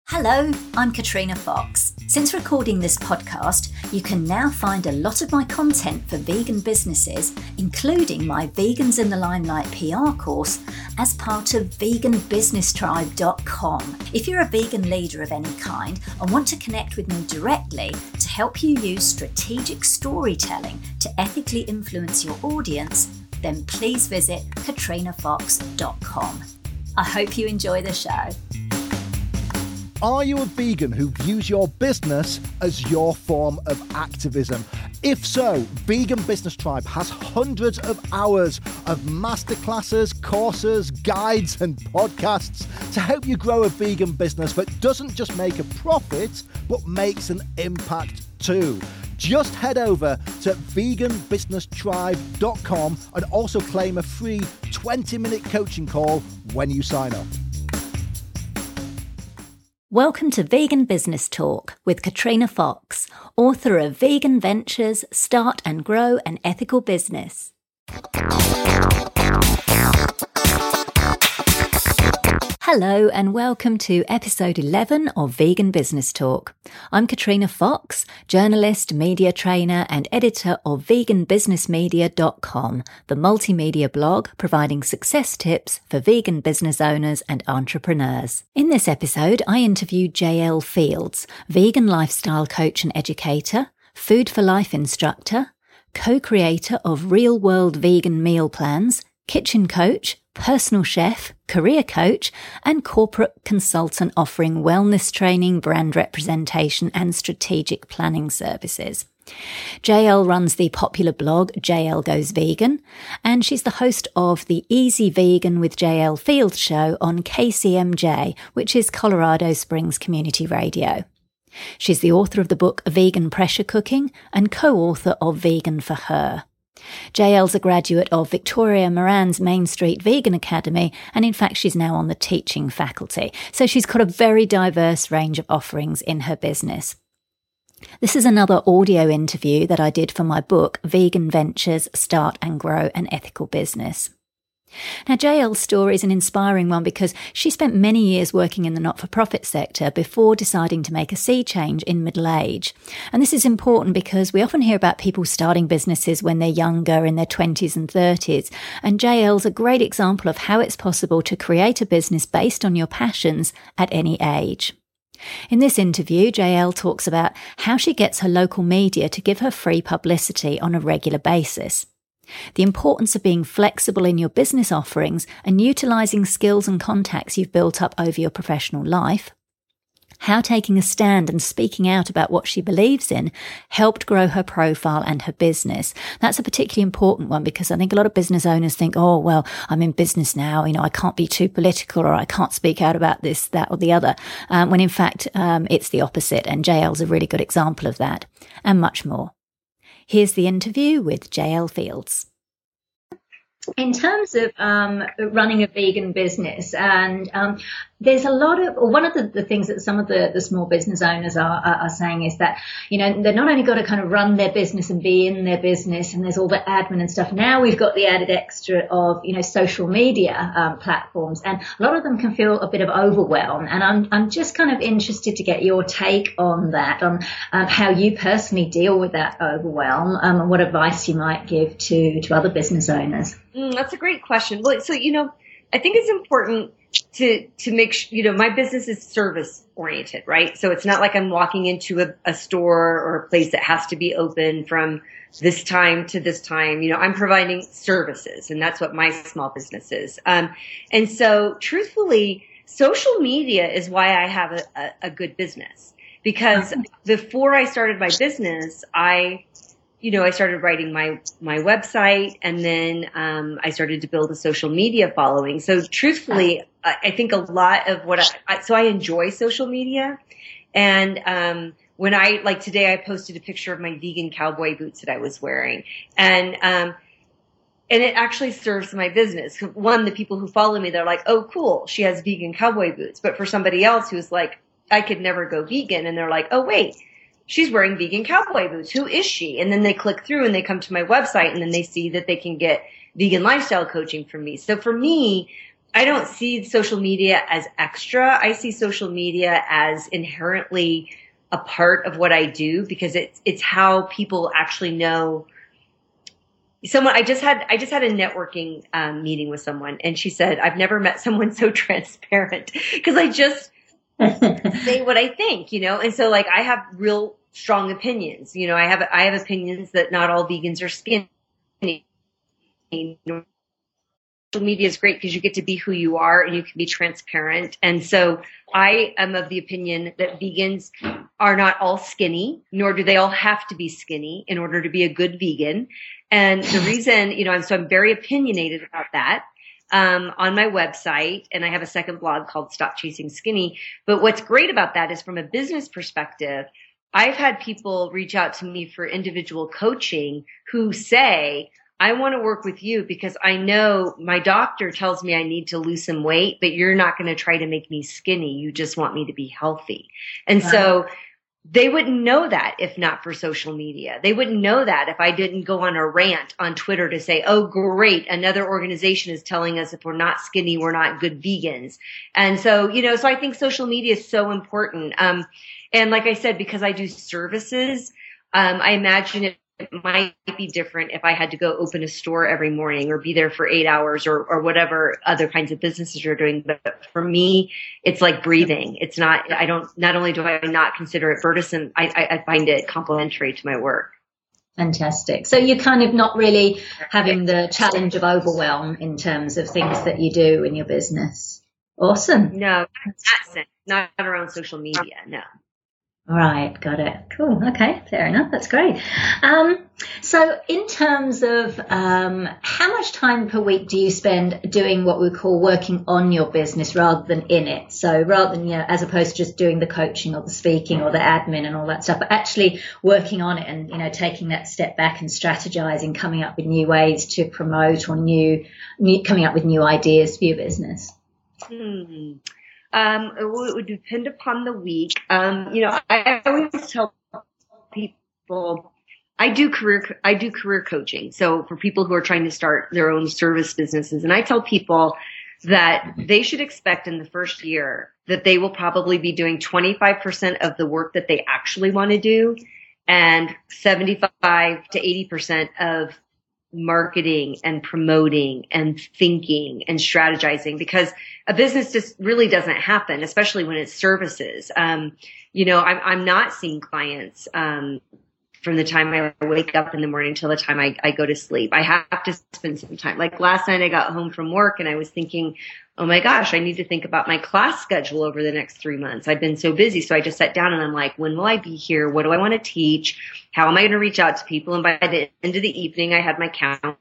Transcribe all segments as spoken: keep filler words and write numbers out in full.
Hello, I'm Katrina Fox. Since recording this podcast, you can now find a lot of my content for vegan businesses, including my Vegans in the Limelight P R course, as part of vegan business tribe dot com. If you're a vegan leader of any kind and want to connect with me directly to help you use strategic storytelling to ethically influence your audience, then please visit katrina fox dot com. I hope you enjoy the show. Are you a vegan who views your business as your form of activism? If so, Vegan Business Tribe has hundreds of hours of masterclasses, courses, guides and podcasts to help you grow a vegan business that doesn't just make a profit, but makes an impact too. Just head over to vegan business tribe dot com and also claim a free twenty minute coaching call when you sign up. Welcome to Vegan Business Talk with Katrina Fox, author of Vegan Ventures, Start and Grow an Ethical Business. Hello and welcome to episode eleven of Vegan Business Talk. I'm Katrina Fox, journalist, media trainer and editor of vegan business media dot com, the multimedia blog providing success tips for vegan business owners and entrepreneurs. In this episode, I interviewed J L Fields, vegan lifestyle coach and educator, Food for Life instructor, co-creator of Real World Vegan Meal Plans, kitchen coach, personal chef, career coach, and corporate consultant offering wellness training, brand representation, and strategic planning services. J L runs the popular blog J L Goes Vegan, and she's the host of the Easy Vegan with J L Fields show on K C M J, which is Colorado Springs Community Radio. She's the author of the book Vegan Pressure Cooking and co-author of Vegan for Her. J L's a graduate of Victoria Moran's Main Street Vegan Academy, and in fact she's now on the teaching faculty. So she's got a very diverse range of offerings in her business. This is another audio interview that I did for my book, Vegan Ventures, Start and Grow an Ethical Business. Now, J L's story is an inspiring one because she spent many years working in the not-for-profit sector before deciding to make a sea change in middle age. And this is important because we often hear about people starting businesses when they're younger, in their twenties and thirties. And J L's a great example of how it's possible to create a business based on your passions at any age. In this interview, J L talks about how she gets her local media to give her free publicity on a regular basis, the importance of being flexible in your business offerings and utilising skills and contacts you've built up over your professional life, how taking a stand and speaking out about what she believes in helped grow her profile and her business. That's a particularly important one because I think a lot of business owners think, oh, well, I'm in business now, you know, I can't be too political or I can't speak out about this, that or the other, um, when in fact um, it's the opposite, and J L's a really good example of that, and much more. Here's the interview with J L Fields. In terms of um, running a vegan business, and um, there's a lot of, or one of the, the things that some of the, the small business owners are, are, are saying is that, you know, they're not only got to kind of run their business and be in their business, and there's all the admin and stuff. Now we've got the added extra of, you know, social media um, platforms, and a lot of them can feel a bit of overwhelm. And I'm I'm just kind of interested to get your take on that, on um, how you personally deal with that overwhelm, um, and what advice you might give to to other business owners. Mm, that's a great question. Well, so, you know, I think it's important to, to make sure, you know, my business is service oriented, right? So it's not like I'm walking into a, a store or a place that has to be open from this time to this time. You know, I'm providing services, and that's what my small business is. Um, and so truthfully, social media is why I have a, a, a good business, because before I started my business, I You know, I started writing my, my website, and then, um, I started to build a social media following. So truthfully, I, I think a lot of what I, I, so I enjoy social media. And, um, when I, like today, I posted a picture of my vegan cowboy boots that I was wearing. And, um, and it actually serves my business. One, the people who follow me, they're like, oh, cool, she has vegan cowboy boots. But for somebody else who's like, I could never go vegan, and they're like, oh, wait, she's wearing vegan cowboy boots. Who is she? And then they click through and they come to my website, and then they see that they can get vegan lifestyle coaching from me. So for me, I don't see social media as extra. I see social media as inherently a part of what I do because it's, it's how people actually know someone. I just had, I just had a networking um, meeting with someone and she said, I've never met someone so transparent because I just say what I think, you know? And so like, I have real strong opinions, you know, I have, I have opinions that not all vegans are skinny. Social media is great because you get to be who you are and you can be transparent. And so I am of the opinion that vegans are not all skinny, nor do they all have to be skinny in order to be a good vegan. And the reason, you know, I'm, so I'm very opinionated about that. Um, on my website, and I have a second blog called Stop Chasing Skinny. But what's great about that is from a business perspective, I've had people reach out to me for individual coaching who say, I want to work with you because I know my doctor tells me I need to lose some weight, but you're not going to try to make me skinny. You just want me to be healthy. And right. So they wouldn't know that if not for social media. They wouldn't know that if I didn't go on a rant on Twitter to say, oh, great, another organization is telling us if we're not skinny, we're not good vegans. And so, you know, so I think social media is so important. Um, and like I said, because I do services, um, I imagine it It might be different if I had to go open a store every morning or be there for eight hours or, or whatever other kinds of businesses you're doing. But for me, it's like breathing. It's not, I don't, not only do I not consider it burdensome, I, I, I find it complementary to my work. Fantastic. So you're kind of not really having the challenge of overwhelm in terms of things that you do in your business. Awesome. No, not in that sense, not around social media. No. All right, got it. Cool. Okay, fair enough. That's great. Um, so in terms of um, how much time per week do you spend doing what we call working on your business rather than in it? So rather than, you know, as opposed to just doing the coaching or the speaking or the admin and all that stuff, but actually working on it and, you know, taking that step back and strategizing, coming up with new ways to promote or new, new coming up with new ideas for your business. Hmm. Um, it would depend upon the week. Um, you know, I always tell people I do career, I do career coaching. So for people who are trying to start their own service businesses, and I tell people that they should expect in the first year that they will probably be doing twenty-five percent of the work that they actually want to do and seventy-five to eighty percent of marketing and promoting and thinking and strategizing, because a business just really doesn't happen, especially when it's services. Um, you know, I'm, I'm not seeing clients, um, from the time I wake up in the morning till the time I, I go to sleep. I have to spend some time. Like last night I got home from work and I was thinking, oh my gosh, I need to think about my class schedule over the next three months. I've been so busy. So I just sat down and I'm like, when will I be here? What do I want to teach? How am I going to reach out to people? And by the end of the evening, I had my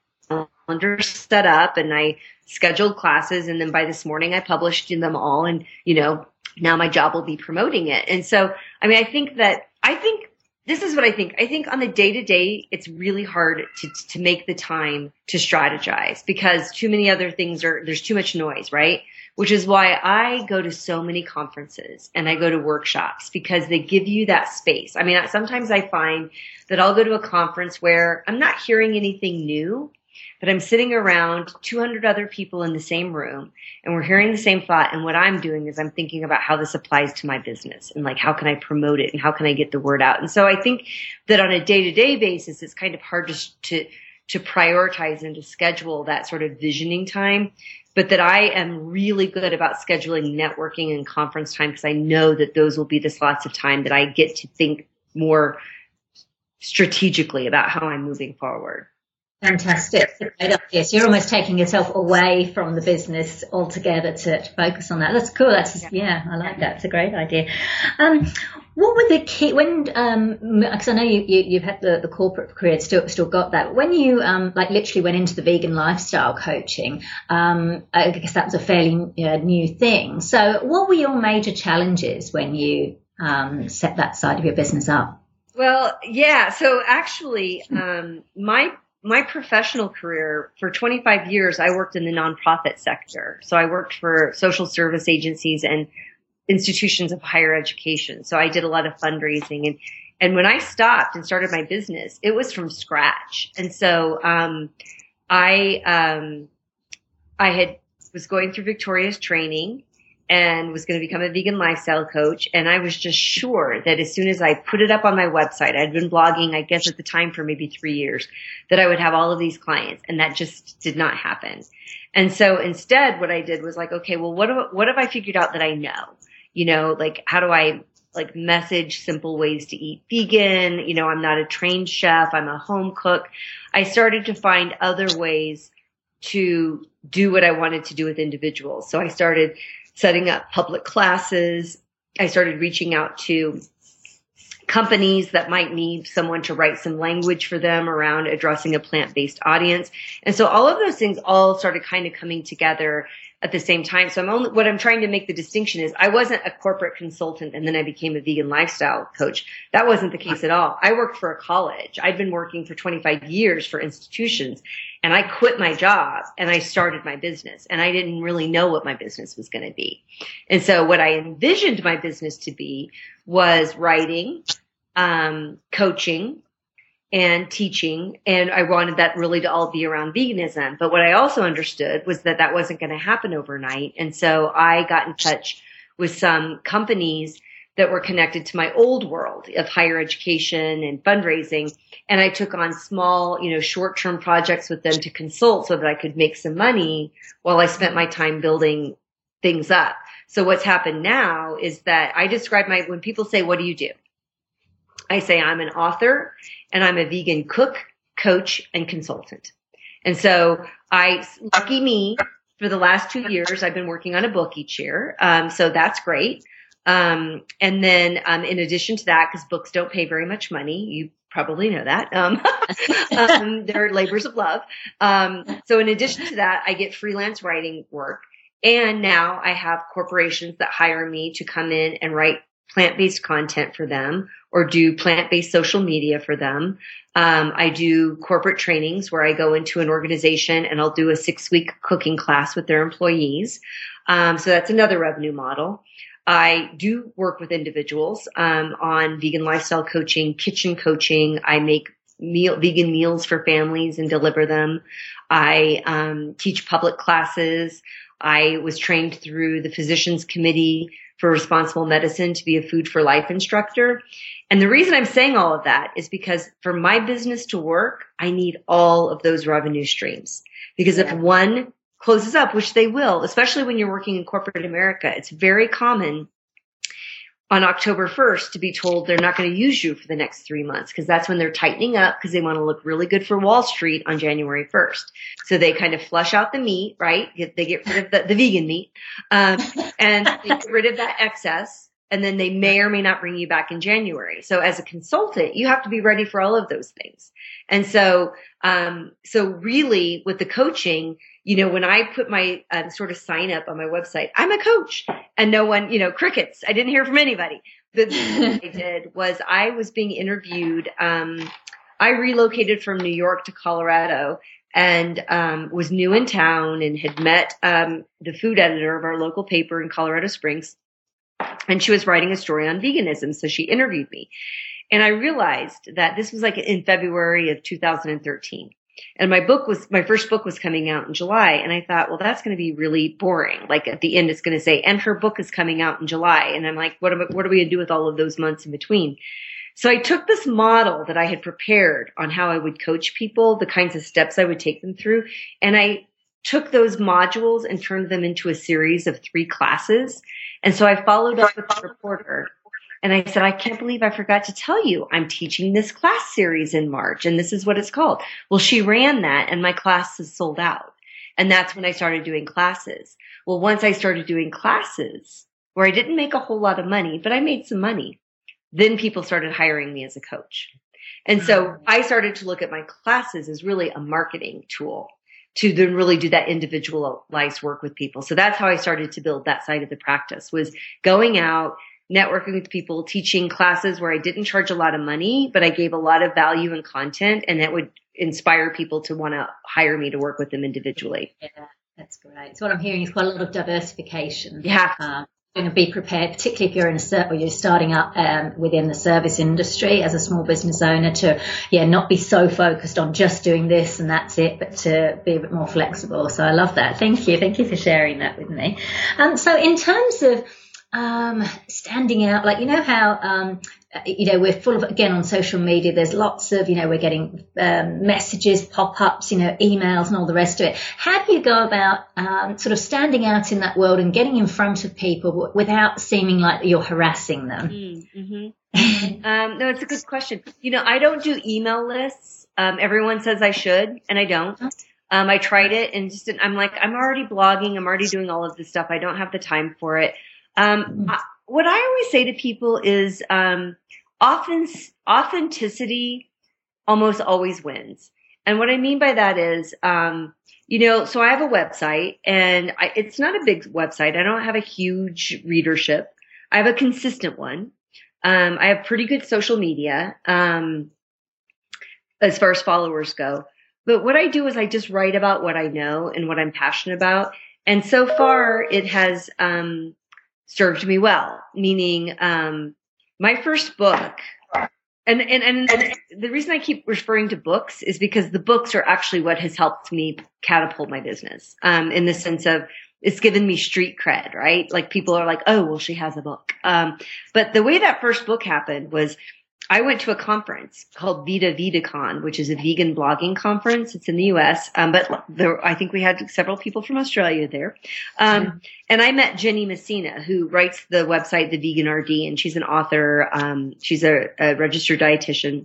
calendar set up and I scheduled classes. And then by this morning, I published them all. And, you know, now my job will be promoting it. And so, I mean, I think that, I think, This is what I think. I think on the day to day, it's really hard to, to make the time to strategize because too many other things are, there's too much noise, right? Which is why I go to so many conferences and I go to workshops because they give you that space. I mean, sometimes I find that I'll go to a conference where I'm not hearing anything new, but I'm sitting around two hundred other people in the same room and we're hearing the same thought. And what I'm doing is I'm thinking about how this applies to my business and like, how can I promote it and how can I get the word out? And so I think that on a day to day basis, it's kind of hard to, to, to prioritize and to schedule that sort of visioning time, but that I am really good about scheduling networking and conference time because I know that those will be the slots of time that I get to think more strategically about how I'm moving forward. Fantastic. Yes, you're almost taking yourself away from the business altogether to, to focus on that. That's cool. That's yeah. yeah, I like that. It's a great idea. Um, what were the key when? Um, because I know you, you you've had the, the corporate career, still still got that. When you um like literally went into the vegan lifestyle coaching, um, I guess that was a fairly uh, new thing. So, what were your major challenges when you um set that side of your business up? Well, yeah. So actually, um, my My professional career for twenty-five years, I worked in the nonprofit sector. So I worked for social service agencies and institutions of higher education. So I did a lot of fundraising. And, and when I stopped and started my business, it was from scratch. And so, um, I, um, I had was going through Victoria's training and was going to become a vegan lifestyle coach. And I was just sure that as soon as I put it up on my website, I'd been blogging, I guess at the time for maybe three years, that I would have all of these clients. And that just did not happen. And so instead what I did was like, okay, well, what, have, what have I figured out that I know? You know, like how do I like message simple ways to eat vegan? You know, I'm not a trained chef. I'm a home cook. I started to find other ways to do what I wanted to do with individuals. So I started setting up public classes. I started reaching out to companies that might need someone to write some language for them around addressing a plant-based audience. And so all of those things all started kind of coming together at the same time. So I'm only, what I'm trying to make the distinction is I wasn't a corporate consultant and then I became a vegan lifestyle coach. That wasn't the case at all. I worked for a college. I'd been working for twenty-five years for institutions, and I quit my job and I started my business, and I didn't really know what my business was going to be. And so what I envisioned my business to be was writing, um, coaching, and teaching. And I wanted that really to all be around veganism. But what I also understood was that that wasn't going to happen overnight. And so I got in touch with some companies that were connected to my old world of higher education and fundraising. And I took on small, you know, short-term projects with them to consult so that I could make some money while I spent my time building things up. So what's happened now is that I describe my, when people say, what do you do? I say I'm an author and I'm a vegan cook, coach, and consultant. And so I, lucky me, for the last two years, I've been working on a book each year. Um, so that's great. Um, and then, um, in addition to that, because books don't pay very much money, you probably know that, um, um they're labors of love. Um, so in addition to that, I get freelance writing work. And now I have corporations that hire me to come in and write plant-based content for them or do plant-based social media for them. Um, I do corporate trainings where I go into an organization and I'll do a six-week cooking class with their employees. Um, so that's another revenue model. I do work with individuals um, on vegan lifestyle coaching, kitchen coaching. I make meal, vegan meals for families and deliver them. I um, teach public classes. I was trained through the Physicians Committee for Responsible Medicine to be a Food for Life instructor. And the reason I'm saying all of that is because for my business to work, I need all of those revenue streams. Because if one closes up, which they will, especially when you're working in corporate America, it's very common on October first to be told they're not going to use you for the next three months because that's when they're tightening up because they want to look really good for Wall Street on January first. So they kind of flush out the meat, right? They get rid of the, the vegan meat, um, and they get rid of that excess. And then they may or may not bring you back in January. So as a consultant, you have to be ready for all of those things. And so, um, so really with the coaching, you know, when I put my um, sort of sign up on my website, I'm a coach, and no one, you know, crickets. I didn't hear from anybody. The thing I did was I was being interviewed. Um, I relocated from New York to Colorado and um, was new in town and had met um, the food editor of our local paper in Colorado Springs. And she was writing a story on veganism. So she interviewed me. And I realized that this was like in February of two thousand thirteen. And my book was, my first book was coming out in July. And I thought, well, that's going to be really boring. Like at the end, it's going to say, and her book is coming out in July. And I'm like, what am I, what are we going to do with all of those months in between? So I took this model that I had prepared on how I would coach people, the kinds of steps I would take them through. And I took those modules and turned them into a series of three classes. And so I followed up with the reporter and I said, I can't believe I forgot to tell you I'm teaching this class series in March and this is what it's called. Well, she ran that and my class is sold out. And that's when I started doing classes. Well, once I started doing classes where I didn't make a whole lot of money, but I made some money, then people started hiring me as a coach. And so I started to look at my classes as really a marketing tool to then really do that individualized work with people. So that's how I started to build that side of the practice, was going out, networking with people, teaching classes where I didn't charge a lot of money, but I gave a lot of value and content, and that would inspire people to want to hire me to work with them individually. Yeah, that's great. So what I'm hearing is quite a lot of diversification. Yeah. Um, and be prepared, particularly if you're in a ser- or you're starting up um, within the service industry as a small business owner, to yeah not be so focused on just doing this and that's it, but to be a bit more flexible. So I love that. Thank you, thank you for sharing that with me. Um, so in terms of um, standing out, like you know how um, you know we're full of, again, on social media, there's lots of, you know, we're getting um, messages, pop-ups, you know, emails and all the rest of it. How do you go about um, sort of standing out in that world and getting in front of people without seeming like you're harassing them? Mm-hmm. um, no, it's a good question. You know, I don't do email lists. Um, everyone says I should, and I don't. Um, I tried it and just didn't, I'm like, I'm already blogging. I'm already doing all of this stuff. I don't have the time for it. Um, I, what I always say to people is, um, often authenticity almost always wins. And what I mean by that is, um, you know, so I have a website, and I, it's not a big website. I don't have a huge readership. I have a consistent one. Um, I have pretty good social media, um, as far as followers go. But what I do is I just write about what I know and what I'm passionate about. And so far it has, um, served me well, meaning, um, my first book, and, and, and, and the reason I keep referring to books is because the books are actually what has helped me catapult my business, um, in the sense of it's given me street cred, right? Like people are like, oh, well, she has a book. Um, but the way that first book happened was I went to a conference called Vita VitaCon, which is a vegan blogging conference. It's in the U S, um, but there, I think we had several people from Australia there. Um, mm-hmm. And I met Jenny Messina, who writes the website The Vegan R D, and she's an author. Um, she's a, a registered dietitian.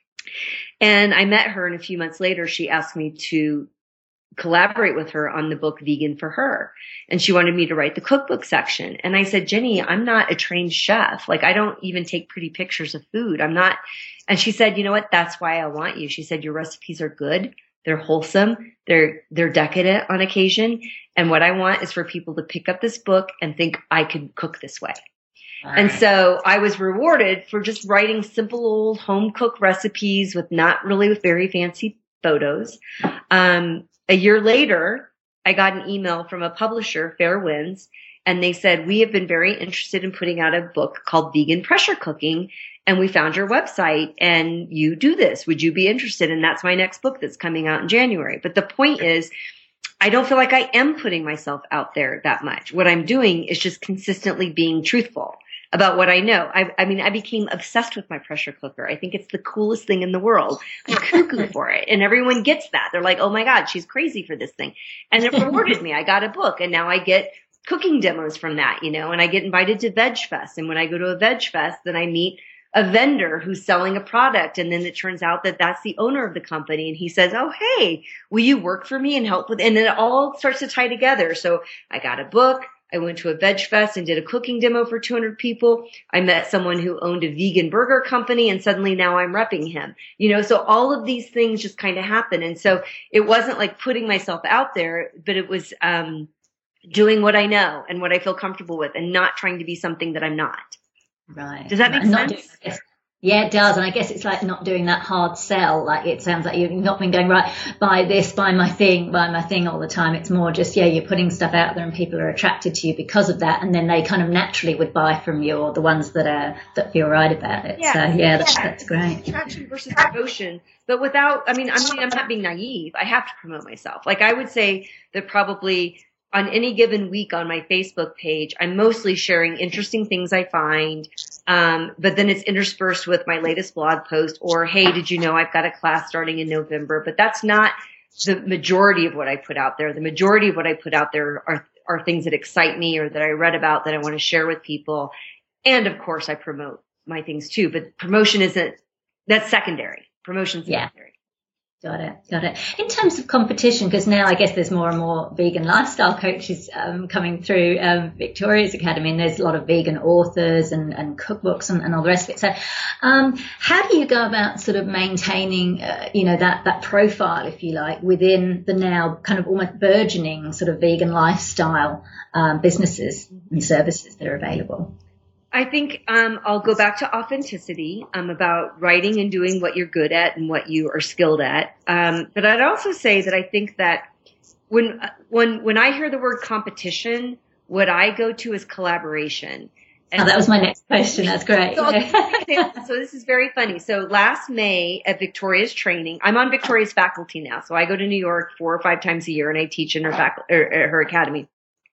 And I met her, and a few months later, she asked me to collaborate with her on the book Vegan for Her. And she wanted me to write the cookbook section. And I said, Jenny, I'm not a trained chef. Like, I don't even take pretty pictures of food. I'm not. And she said, you know what? That's why I want you. She said, your recipes are good. They're wholesome. They're, they're decadent on occasion. And what I want is for people to pick up this book and think I could cook this way. Right. And so I was rewarded for just writing simple old home cooked recipes with not really very fancy photos. Um, A year later, I got an email from a publisher, Fair Winds, and they said, we have been very interested in putting out a book called Vegan Pressure Cooking, and we found your website, and you do this. Would you be interested? And that's my next book that's coming out in January. But the point is, I don't feel like I am putting myself out there that much. What I'm doing is just consistently being truthful about what I know. I, I mean, I became obsessed with my pressure cooker. I think it's the coolest thing in the world. I'm cuckoo for it. And everyone gets that. They're like, oh my God, she's crazy for this thing. And it rewarded me. I got a book, and now I get cooking demos from that, you know, and I get invited to Veg Fest. And when I go to a Veg Fest, then I meet a vendor who's selling a product. And then it turns out that that's the owner of the company. And he says, oh, hey, will you work for me and help with, and then it all starts to tie together. So I got a book. I went to a Veg Fest and did a cooking demo for two hundred people. I met someone who owned a vegan burger company, and suddenly now I'm repping him. You know, so all of these things just kind of happen. And so it wasn't like putting myself out there, but it was um doing what I know and what I feel comfortable with, and not trying to be something that I'm not. Right. Does that make not sense? Doing, yeah, it does. And I guess it's like not doing that hard sell. Like, it sounds like you've not been going, right, buy this, buy my thing, buy my thing all the time. It's more just, yeah, you're putting stuff out there and people are attracted to you because of that. And then they kind of naturally would buy from you, or the ones that are, that feel right about it. Yeah. So yeah, that's, yeah. that's great. Attraction versus promotion. But without, I mean, I mean, I'm not being naive. I have to promote myself. Like, I would say that probably on any given week on my Facebook page, I'm mostly sharing interesting things I find. Um, but then it's interspersed with my latest blog post, or, hey, did you know I've got a class starting in November? But that's not the majority of what I put out there. The majority of what I put out there are, are things that excite me, or that I read about that I want to share with people. And of course I promote my things too, but promotion isn't, that's secondary. Promotion's yeah. secondary. Got it, got it. In terms of competition, because now I guess there's more and more vegan lifestyle coaches um, coming through um, Victoria's Academy, and there's a lot of vegan authors and, and cookbooks and, and all the rest of it. So um, how do you go about sort of maintaining, uh, you know, that, that profile, if you like, within the now kind of almost burgeoning sort of vegan lifestyle um, businesses and services that are available? I think um, I'll go back to authenticity, um, about writing and doing what you're good at and what you are skilled at. Um, but I'd also say that I think that when when when I hear the word competition, what I go to is collaboration. And oh, that was my next question. That's great. So, so this is very funny. So last May at Victoria's training, I'm on Victoria's faculty now. So I go to New York four or five times a year and I teach in her faculty, or, or her academy.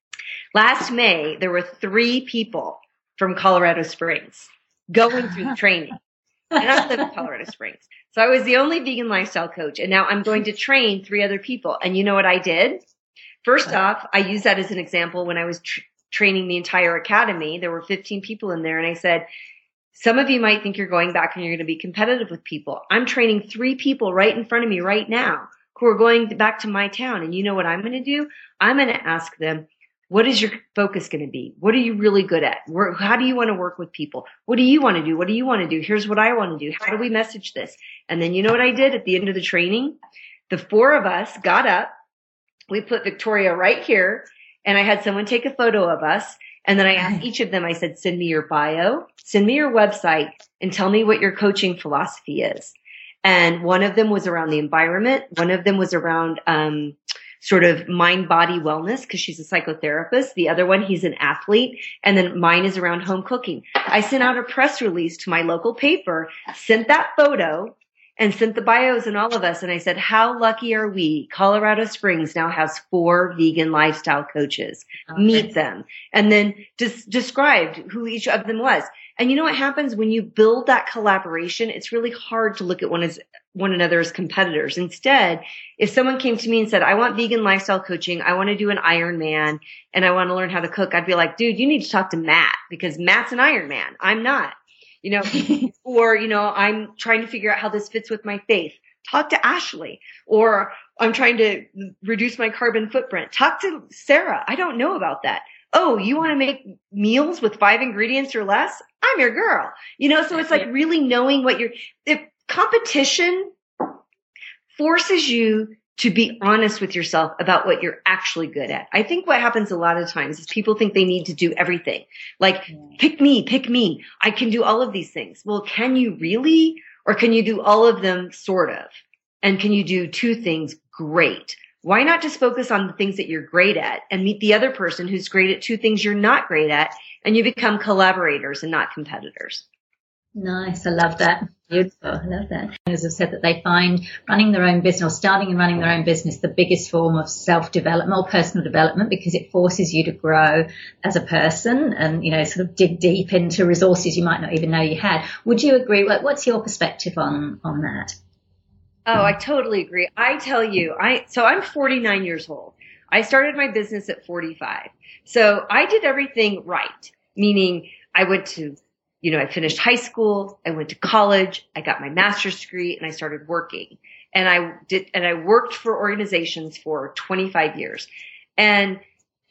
Last May, there were three people from Colorado Springs going through the training. And I live in Colorado Springs. So I was the only vegan lifestyle coach. And now I'm going to train three other people. And you know what I did? First off, I used that as an example when I was tr- training the entire academy. There were fifteen people in there. And I said, some of you might think you're going back and you're going to be competitive with people. I'm training three people right in front of me right now who are going back to my town. And you know what I'm going to do? I'm going to ask them, what is your focus going to be? What are you really good at? Where, how do you want to work with people? What do you want to do? What do you want to do? Here's what I want to do. How do we message this? And then you know what I did at the end of the training? The four of us got up. We put Victoria right here, and I had someone take a photo of us. And then I asked each of them, I said, send me your bio, send me your website, and tell me what your coaching philosophy is. And one of them was around the environment. One of them was around um sort of mind-body wellness because she's a psychotherapist. The other one, he's an athlete. And then mine is around home cooking. I sent out a press release to my local paper, sent that photo, and sent the bios and all of us. And I said, how lucky are we? Colorado Springs now has four vegan lifestyle coaches. Okay. Meet them. And then just described who each of them was. And you know what happens when you build that collaboration? It's really hard to look at one as one another as competitors. Instead, if someone came to me and said, I want vegan lifestyle coaching, I want to do an Ironman, and I want to learn how to cook, I'd be like, dude, you need to talk to Matt because Matt's an Ironman. I'm not. You know, or, you know, I'm trying to figure out how this fits with my faith. Talk to Ashley. Or I'm trying to reduce my carbon footprint. Talk to Sarah. I don't know about that. Oh, you want to make meals with five ingredients or less? I'm your girl. You know, so it's like really knowing what you're, if competition forces you to be honest with yourself about what you're actually good at. I think what happens a lot of times is people think they need to do everything. Like, pick me, pick me. I can do all of these things. Well, can you really? Or can you do all of them sort of? And can you do two things great? Why not just focus on the things that you're great at and meet the other person who's great at two things you're not great at, and you become collaborators and not competitors? Nice. I love that. Beautiful. I love that. As I've said, that they find running their own business or starting and running their own business the biggest form of self-development or personal development, because it forces you to grow as a person and, you know, sort of dig deep into resources you might not even know you had. Would you agree? What's your perspective on, on that? Oh, I totally agree. I tell you, I so I'm forty-nine years old. I started my business at forty-five. So I did everything right, meaning I went to You know, I finished high school, I went to college, I got my master's degree, and I started working. And I did, and I worked for organizations for twenty-five years. And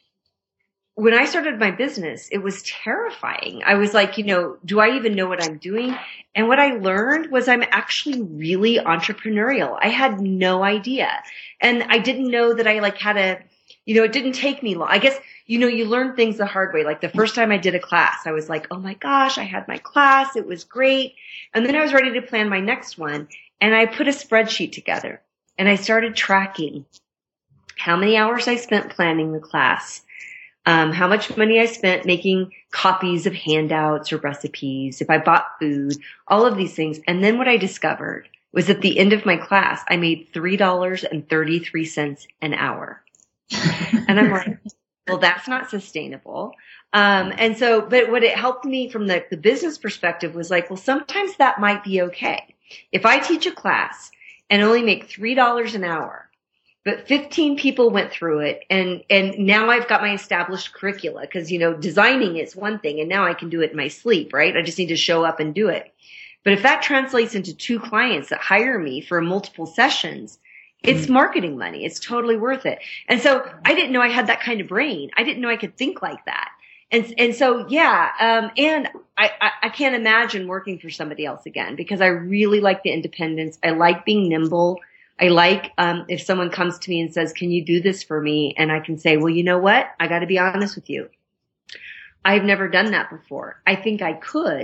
when I started my business, it was terrifying. I was like, you know, do I even know what I'm doing? And what I learned was I'm actually really entrepreneurial. I had no idea. And I didn't know that I like had a, you know, it didn't take me long. I guess, you know, you learn things the hard way. Like the first time I did a class, I was like, oh my gosh, I had my class. It was great. And then I was ready to plan my next one. And I put a spreadsheet together and I started tracking how many hours I spent planning the class, um, how much money I spent making copies of handouts or recipes, if I bought food, all of these things. And then what I discovered was at the end of my class, I made three dollars and thirty-three cents an hour. And I'm like, well, that's not sustainable. Um, and so, but what it helped me from the, the business perspective was like, well, sometimes that might be okay. If I teach a class and only make three dollars an hour, but fifteen people went through it, and, and now I've got my established curricula, because, you know, designing is one thing, and now I can do it in my sleep, right? I just need to show up and do it. But if that translates into two clients that hire me for multiple sessions, it's marketing money. It's totally worth it. And so I didn't know I had that kind of brain. I didn't know I could think like that. And, and so, yeah. Um, and I, I, I can't imagine working for somebody else again, because I really like the independence. I like being nimble. I like, um, if someone comes to me and says, can you do this for me? And I can say, well, you know what? I got to be honest with you. I've never done that before. I think I could,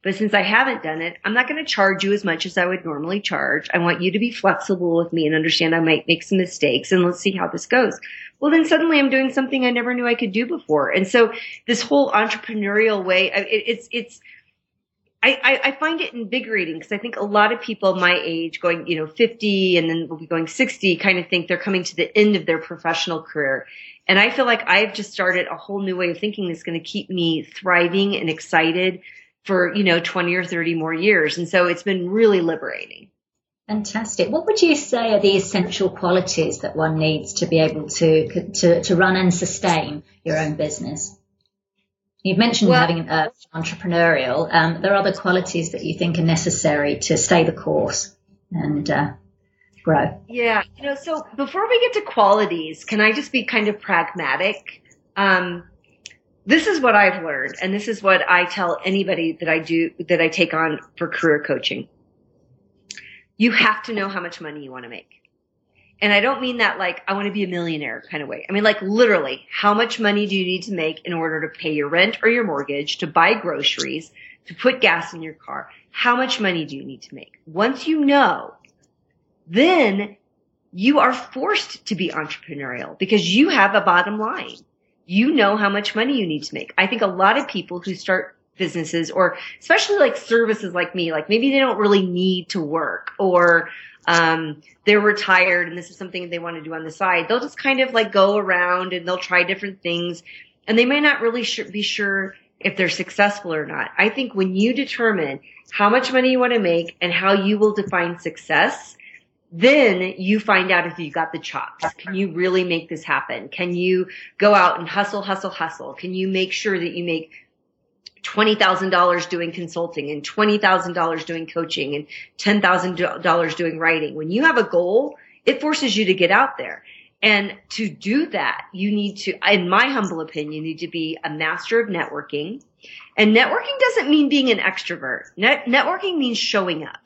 But since I haven't done it, I'm not going to charge you as much as I would normally charge. I want you to be flexible with me and understand I might make some mistakes, and let's see how this goes. Well, then suddenly I'm doing something I never knew I could do before. And so this whole entrepreneurial way, it, it's, it's, I, I find it invigorating because I think a lot of people my age going, you know, fifty and then will be going sixty kind of think they're coming to the end of their professional career. And I feel like I've just started a whole new way of thinking that's going to keep me thriving and excited for, you know, twenty or thirty more years. And so it's been really liberating. Fantastic. What would you say are the essential qualities that one needs to be able to to, to run and sustain your own business? You've mentioned well, having uh, entrepreneurial. Um, there are other qualities that you think are necessary to stay the course and uh, grow. Yeah. You know, so before we get to qualities, can I just be kind of pragmatic? Um, this is what I've learned, and this is what I tell anybody that I do, that I take on for career coaching. You have to know how much money you want to make. And I don't mean that like I want to be a millionaire kind of way. I mean like literally, how much money do you need to make in order to pay your rent or your mortgage, to buy groceries, to put gas in your car? How much money do you need to make? Once you know, then you are forced to be entrepreneurial because you have a bottom line. You know how much money you need to make. I think a lot of people who start businesses, or especially like services like me, like maybe they don't really need to work, or um they're retired and this is something they want to do on the side. They'll just kind of like go around and they'll try different things, and they may not really sh- be sure if they're successful or not. I think when you determine how much money you want to make and how you will define success, then you find out if you got the chops. Can you really make this happen? Can you go out and hustle, hustle, hustle? Can you make sure that you make twenty thousand dollars doing consulting and twenty thousand dollars doing coaching and ten thousand dollars doing writing? When you have a goal, it forces you to get out there. And to do that, you need to, in my humble opinion, you need to be a master of networking. And networking doesn't mean being an extrovert. Net- networking means showing up.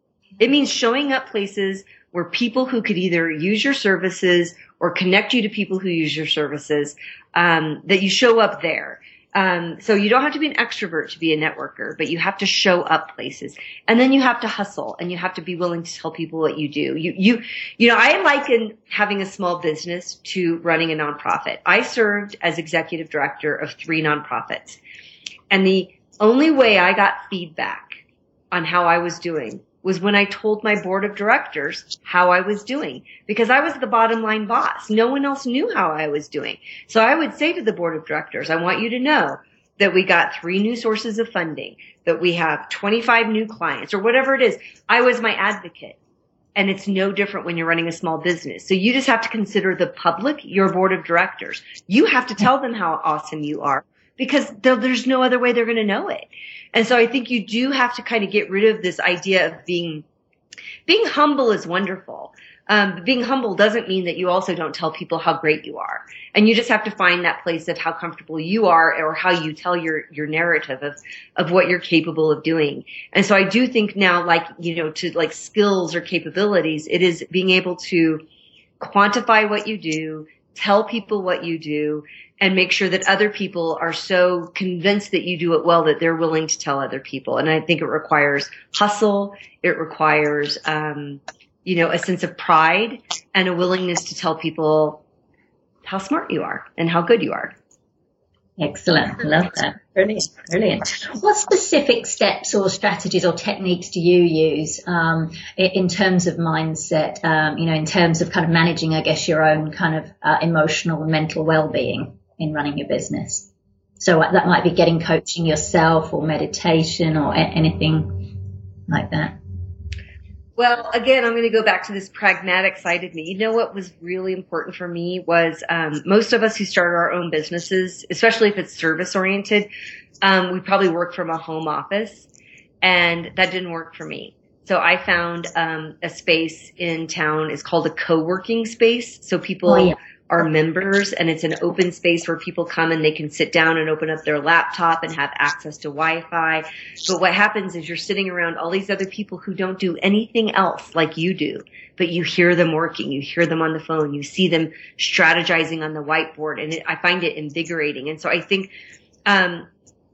It means showing up places where people who could either use your services or connect you to people who use your services, um, that you show up there. Um, so you don't have to be an extrovert to be a networker, but you have to show up places, and then you have to hustle, and you have to be willing to tell people what you do. You, you, you know, I liken having a small business to running a nonprofit. I served as executive director of three nonprofits, and the only way I got feedback on how I was doing was when I told my board of directors how I was doing, because I was the bottom line boss. No one else knew how I was doing. So I would say to the board of directors, I want you to know that we got three new sources of funding, that we have twenty-five new clients, or whatever it is. I was my advocate. And it's no different when you're running a small business. So you just have to consider the public, your board of directors. You have to tell them how awesome you are, because there's no other way they're going to know it. And so I think you do have to kind of get rid of this idea of being, being humble is wonderful. Um, but being humble doesn't mean that you also don't tell people how great you are. And you just have to find that place of how comfortable you are, or how you tell your, your narrative of, of what you're capable of doing. And so I do think now, like, you know, to like skills or capabilities, it is being able to quantify what you do, tell people what you do, and make sure that other people are so convinced that you do it well that they're willing to tell other people. And I think it requires hustle. It requires, um, you know, a sense of pride and a willingness to tell people how smart you are and how good you are. Excellent. Love that. Brilliant. Brilliant. What specific steps or strategies or techniques do you use um, in terms of mindset, um, you know, in terms of kind of managing, I guess, your own kind of uh, emotional and mental well-being in running your business? So that might be getting coaching yourself, or meditation, or a- anything like that. Well, again, I'm going to go back to this pragmatic side of me. You know what was really important for me was um, most of us who start our own businesses, especially if it's service oriented, um, we probably work from a home office, and that didn't work for me. So I found um, a space in town. It's called a co-working space. So people oh, yeah. are members, and it's an open space where people come and they can sit down and open up their laptop and have access to Wi-Fi. But what happens is you're sitting around all these other people who don't do anything else like you do, but you hear them working, you hear them on the phone, you see them strategizing on the whiteboard, and it, I find it invigorating. And so I think um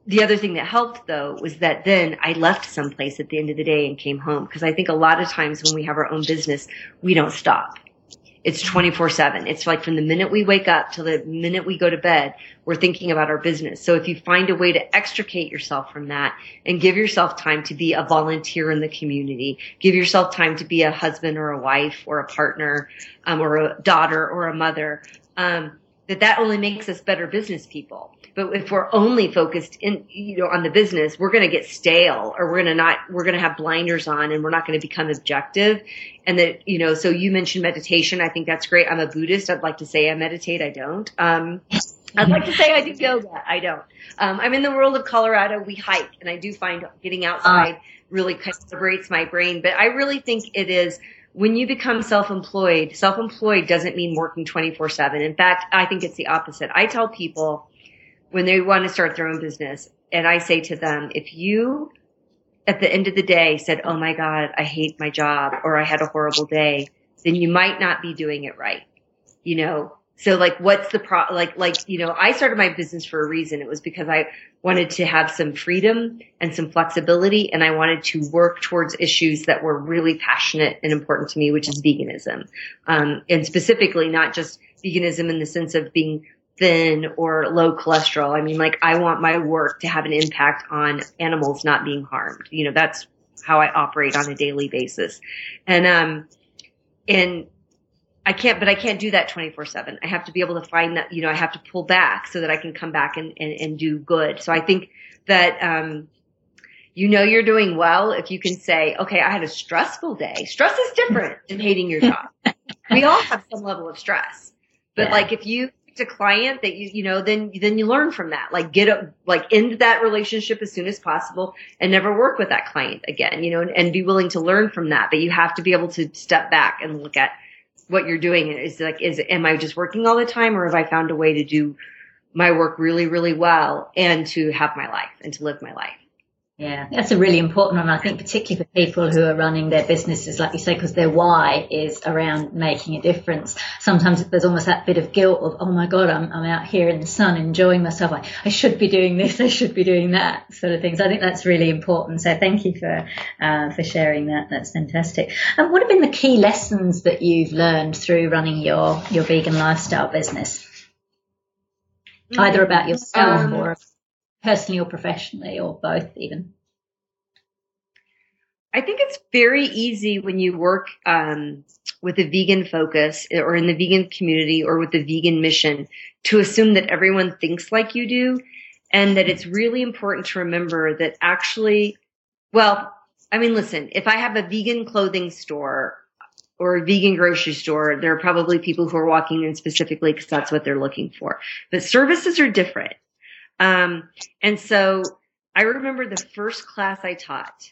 the other thing that helped though was that then I left someplace at the end of the day and came home, because I think a lot of times when we have our own business, we don't stop. It's twenty-four seven. It's like from the minute we wake up till the minute we go to bed, we're thinking about our business. So if you find a way to extricate yourself from that and give yourself time to be a volunteer in the community, give yourself time to be a husband or a wife or a partner, um, or a daughter or a mother, um, that that only makes us better business people. But if we're only focused in, you know, on the business, we're going to get stale, or we're going to not, we're going to have blinders on, and we're not going to become objective. And that, you know, so you mentioned meditation. I think that's great. I'm a Buddhist. I'd like to say I meditate. I don't. Um, I'd like to say I do yoga. I don't. Um, I'm in the world of Colorado. We hike, and I do find getting outside really kind of liberates my brain. But I really think it is, when you become self-employed, self-employed doesn't mean working twenty-four seven. In fact, I think it's the opposite. I tell people when they want to start their own business, and I say to them, if you at the end of the day said, oh my God, I hate my job, or I had a horrible day, then you might not be doing it right. You know, so like, what's the pro, like, like, you know, I started my business for a reason. It was because I wanted to have some freedom and some flexibility, and I wanted to work towards issues that were really passionate and important to me, which is veganism. Um, and specifically not just veganism in the sense of being thin or low cholesterol. I mean, like, I want my work to have an impact on animals not being harmed. You know, that's how I operate on a daily basis. And, um, and I can't, but I can't do that twenty-four seven. I have to be able to find that, you know, I have to pull back so that I can come back and, and, and do good. So I think that, um, you know, you're doing well if you can say, okay, I had a stressful day. Stress is different than hating your job. We all have some level of stress, but yeah. Like if you, a client that you, you know, then, then you learn from that, like get up, like end that relationship as soon as possible and never work with that client again, you know, and, and be willing to learn from that. But you have to be able to step back and look at what you're doing. Is like, is, am I just working all the time, or have I found a way to do my work really, really well and to have my life and to live my life? Yeah, that's a really important one. I think particularly for people who are running their businesses, like you say, because their why is around making a difference. Sometimes there's almost that bit of guilt of, oh my God, I'm, I'm out here in the sun enjoying myself. I, I should be doing this. I should be doing that sort of things. I think that's really important. So thank you for, uh, for sharing that. That's fantastic. And what have been the key lessons that you've learned through running your, your vegan lifestyle business? Mm-hmm. Either about yourself um, or personally or professionally, or both even? I think it's very easy when you work um, with a vegan focus or in the vegan community or with the vegan mission to assume that everyone thinks like you do, and that it's really important to remember that actually, well, I mean, listen, if I have a vegan clothing store or a vegan grocery store, there are probably people who are walking in specifically because that's what they're looking for. But services are different. Um, and so I remember the first class I taught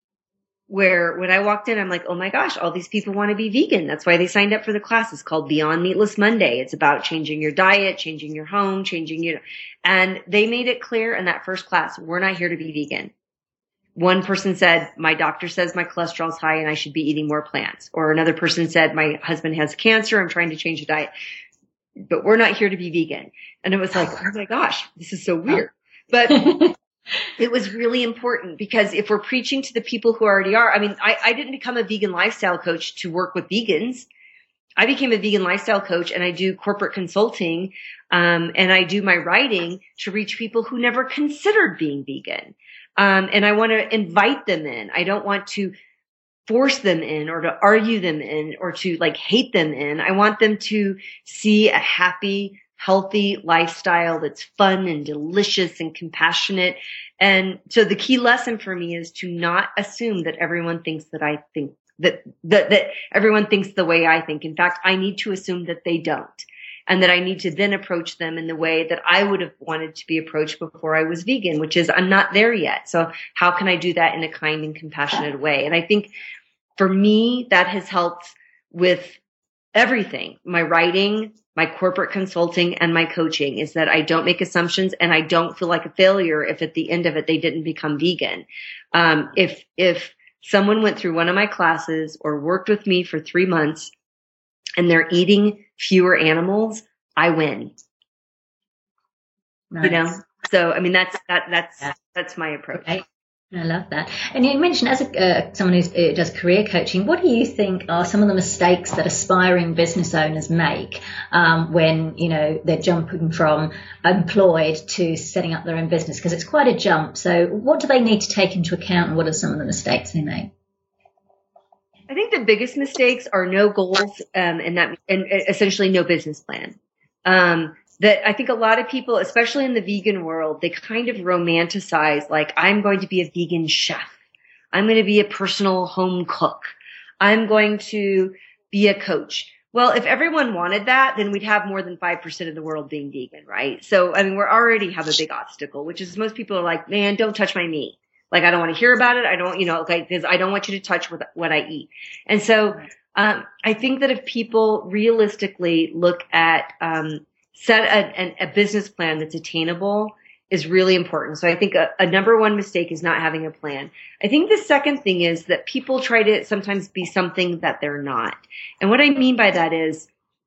where when I walked in, I'm like, oh my gosh, all these people want to be vegan. That's why they signed up for the class. It's called Beyond Meatless Monday. It's about changing your diet, changing your home, changing, you know, and they made it clear in that first class, we're not here to be vegan. One person said, my doctor says my cholesterol's high and I should be eating more plants. Or another person said, my husband has cancer. I'm trying to change the diet. But we're not here to be vegan. And it was like, oh my gosh, this is so weird. But it was really important, because if we're preaching to the people who already are, I mean, I, I didn't become a vegan lifestyle coach to work with vegans. I became a vegan lifestyle coach, and I do corporate consulting, um, and I do my writing to reach people who never considered being vegan. Um, and I want to invite them in. I don't want to force them in or to argue them in or to like hate them in. I want them to see a happy, healthy lifestyle that's fun and delicious and compassionate. And so the key lesson for me is to not assume that everyone thinks that I think that, that, that everyone thinks the way I think. In fact, I need to assume that they don't. And that I need to then approach them in the way that I would have wanted to be approached before I was vegan, which is I'm not there yet. So how can I do that in a kind and compassionate way? And I think for me, that has helped with everything, my writing, my corporate consulting, and my coaching, is that I don't make assumptions and I don't feel like a failure if at the end of it they didn't become vegan. Um, if, if someone went through one of my classes or worked with me for three months and they're eating fewer animals, I win. Nice. You know, So, I mean, that's, that, that's, that's my approach. Okay. I love that. And you mentioned as a, uh, someone who uh, does career coaching, what do you think are some of the mistakes that aspiring business owners make um, when, you know, they're jumping from employed to setting up their own business? Because it's quite a jump. So what do they need to take into account, and what are some of the mistakes they make? I think the biggest mistakes are no goals um, and that and essentially no business plan. Um, that I think a lot of people, especially in the vegan world, they kind of romanticize, like, I'm going to be a vegan chef. I'm going to be a personal home cook. I'm going to be a coach. Well, if everyone wanted that, then we'd have more than five percent of the world being vegan, right? So, I mean, we already have a big obstacle, which is most people are like, man, don't touch my meat. Like, I don't want to hear about it. I don't, you know, like, because I don't want you to touch what, what I eat. And so, um, I think that if people realistically look at, um, set a, a business plan that's attainable is really important. So I think a, a number one mistake is not having a plan. I think the second thing is that people try to sometimes be something that they're not. And what I mean by that is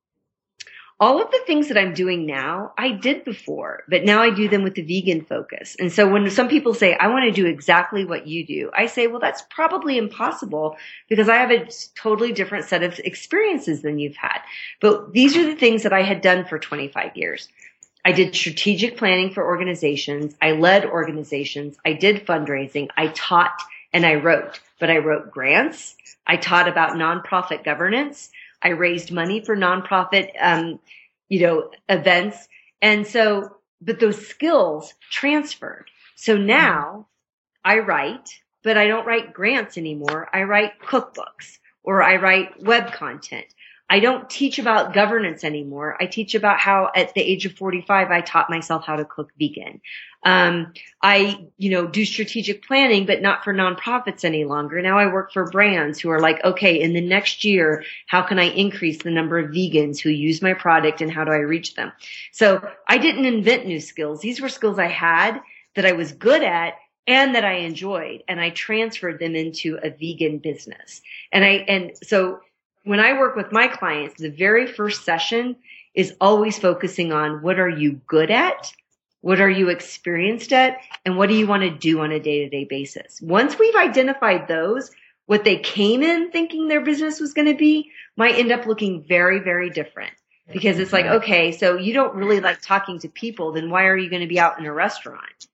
all of the things that I'm doing now, I did before, but now I do them with the vegan focus. And so when some people say, I want to do exactly what you do, I say, well, that's probably impossible because I have a totally different set of experiences than you've had. But these are the things that I had done for twenty-five years. I did strategic planning for organizations. I led organizations. I did fundraising. I taught and I wrote, but I wrote grants. I taught about nonprofit governance. I raised money for nonprofit, um, you know, events. And so, but those skills transferred. So now I write, but I don't write grants anymore. I write cookbooks or I write web content. I don't teach about governance anymore. I teach about how at the age of forty-five, I taught myself how to cook vegan. Um, I, you know, do strategic planning, but not for nonprofits any longer. Now I work for brands who are like, okay, in the next year, how can I increase the number of vegans who use my product and how do I reach them? So I didn't invent new skills. These were skills I had that I was good at and that I enjoyed, and I transferred them into a vegan business. And I, and so when I work with my clients, the very first session is always focusing on what are you good at? What are you experienced at? And what do you want to do on a day-to-day basis? Once we've identified those, what they came in thinking their business was going to be might end up looking very, very different. Because it's like, okay, so you don't really like talking to people, then why are you going to be out in a restaurant?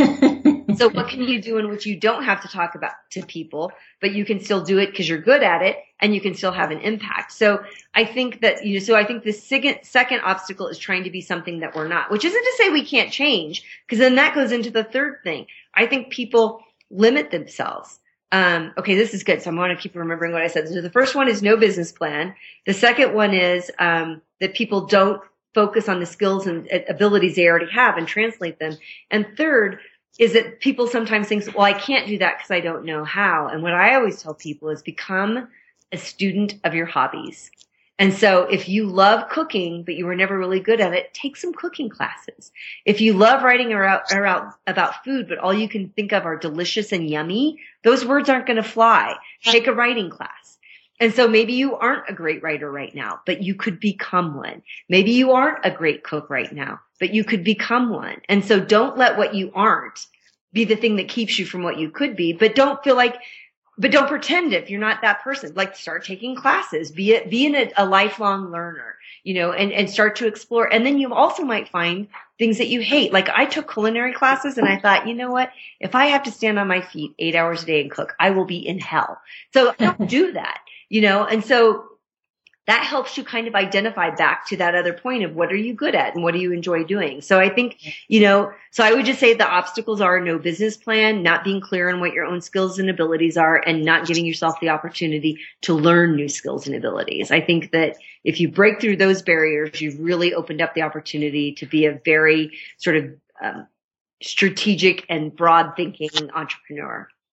So what can you do in which you don't have to talk about to people, but you can still do it because you're good at it and you can still have an impact. So I think that, you know, so I think the second, second obstacle is trying to be something that we're not, which isn't to say we can't change, because then that goes into the third thing. I think people limit themselves. Um, okay, this is good. So I'm going to keep remembering what I said. So the first one is no business plan. The second one is, um, that people don't focus on the skills and abilities they already have and translate them. And third is that people sometimes think, well, I can't do that because I don't know how. And what I always tell people is become a student of your hobbies. And so if you love cooking, but you were never really good at it, take some cooking classes. If you love writing about, about food, but all you can think of are delicious and yummy, those words aren't going to fly. Take a writing class. And so maybe you aren't a great writer right now, but you could become one. Maybe you aren't a great cook right now, but you could become one. And so don't let what you aren't be the thing that keeps you from what you could be, but don't feel like, but don't pretend if you're not that person. Like, start taking classes, be a, be a, a lifelong learner, you know, and, and start to explore. And then you also might find things that you hate. Like, I took culinary classes and I thought, you know what? If I have to stand on my feet eight hours a day and cook, I will be in hell. So don't do that. You know, and so that helps you kind of identify back to that other point of what are you good at and what do you enjoy doing? So I think, you know, so I would just say the obstacles are no business plan, not being clear on what your own skills and abilities are, and not giving yourself the opportunity to learn new skills and abilities. I think that if you break through those barriers, you've really opened up the opportunity to be a very sort of um, strategic and broad thinking entrepreneur.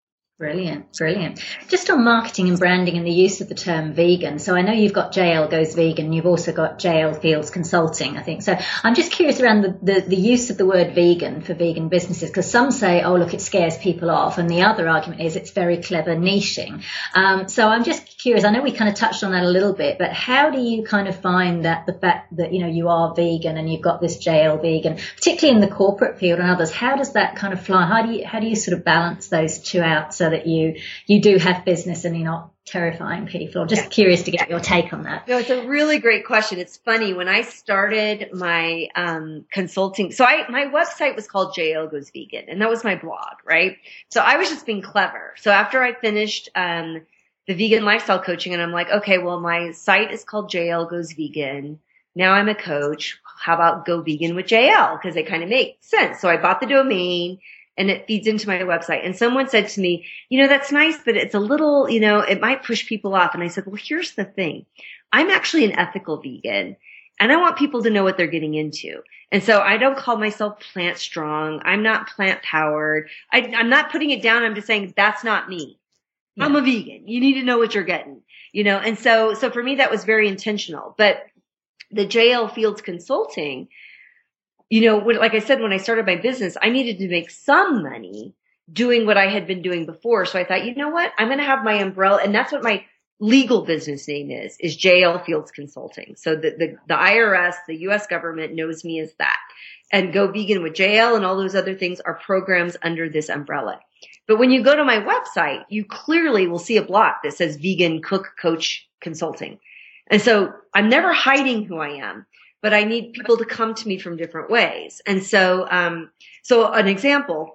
Brilliant, brilliant. Just on marketing and branding and the use of the term vegan. So I know you've got J L Goes Vegan, and you've also got J L Fields Consulting, I think. So I'm just curious around the, the, the use of the word vegan for vegan businesses, because some say, oh, look, it scares people off. And the other argument is it's very clever niching. Um, so I'm just curious. I know we kind of touched on that a little bit, but how do you kind of find that the fact that, you know, you are vegan and you've got this J L Vegan, particularly in the corporate field and others, how does that kind of fly? How do you, how do you sort of balance those two out so that you you do have business and you're not terrifying people? I'm just yeah. curious to get your take on that. No, it's a really great question. It's funny, when I started my um consulting, so I my website was called J L Goes Vegan, and that was my blog, right? So I was just being clever. So after I finished um the vegan lifestyle coaching, and I'm like, okay, well, my site is called J L Goes Vegan. Now I'm a coach. How about Go Vegan with J L? Because they kind of make sense. So I bought the domain, and it feeds into my website. And someone said to me, you know, that's nice, but it's a little, you know, it might push people off. And I said, well, here's the thing. I'm actually an ethical vegan, and I want people to know what they're getting into. And so I don't call myself plant strong. I'm not plant powered. I, I'm not putting it down. I'm just saying that's not me. Yeah. I'm a vegan. You need to know what you're getting, you know? And so, so for me, that was very intentional. But the J L Fields Consulting, you know, when, like I said, when I started my business, I needed to make some money doing what I had been doing before. So I thought, you know what? I'm going to have my umbrella. And that's what my legal business name is, is J L Fields Consulting. So the, the, the I R S, the U S government knows me as that. And Go Vegan with J L and all those other things are programs under this umbrella. But when you go to my website, you clearly will see a block that says Vegan Cook Coach Consulting. And so I'm never hiding who I am, but I need people to come to me from different ways. And so, um, so an example,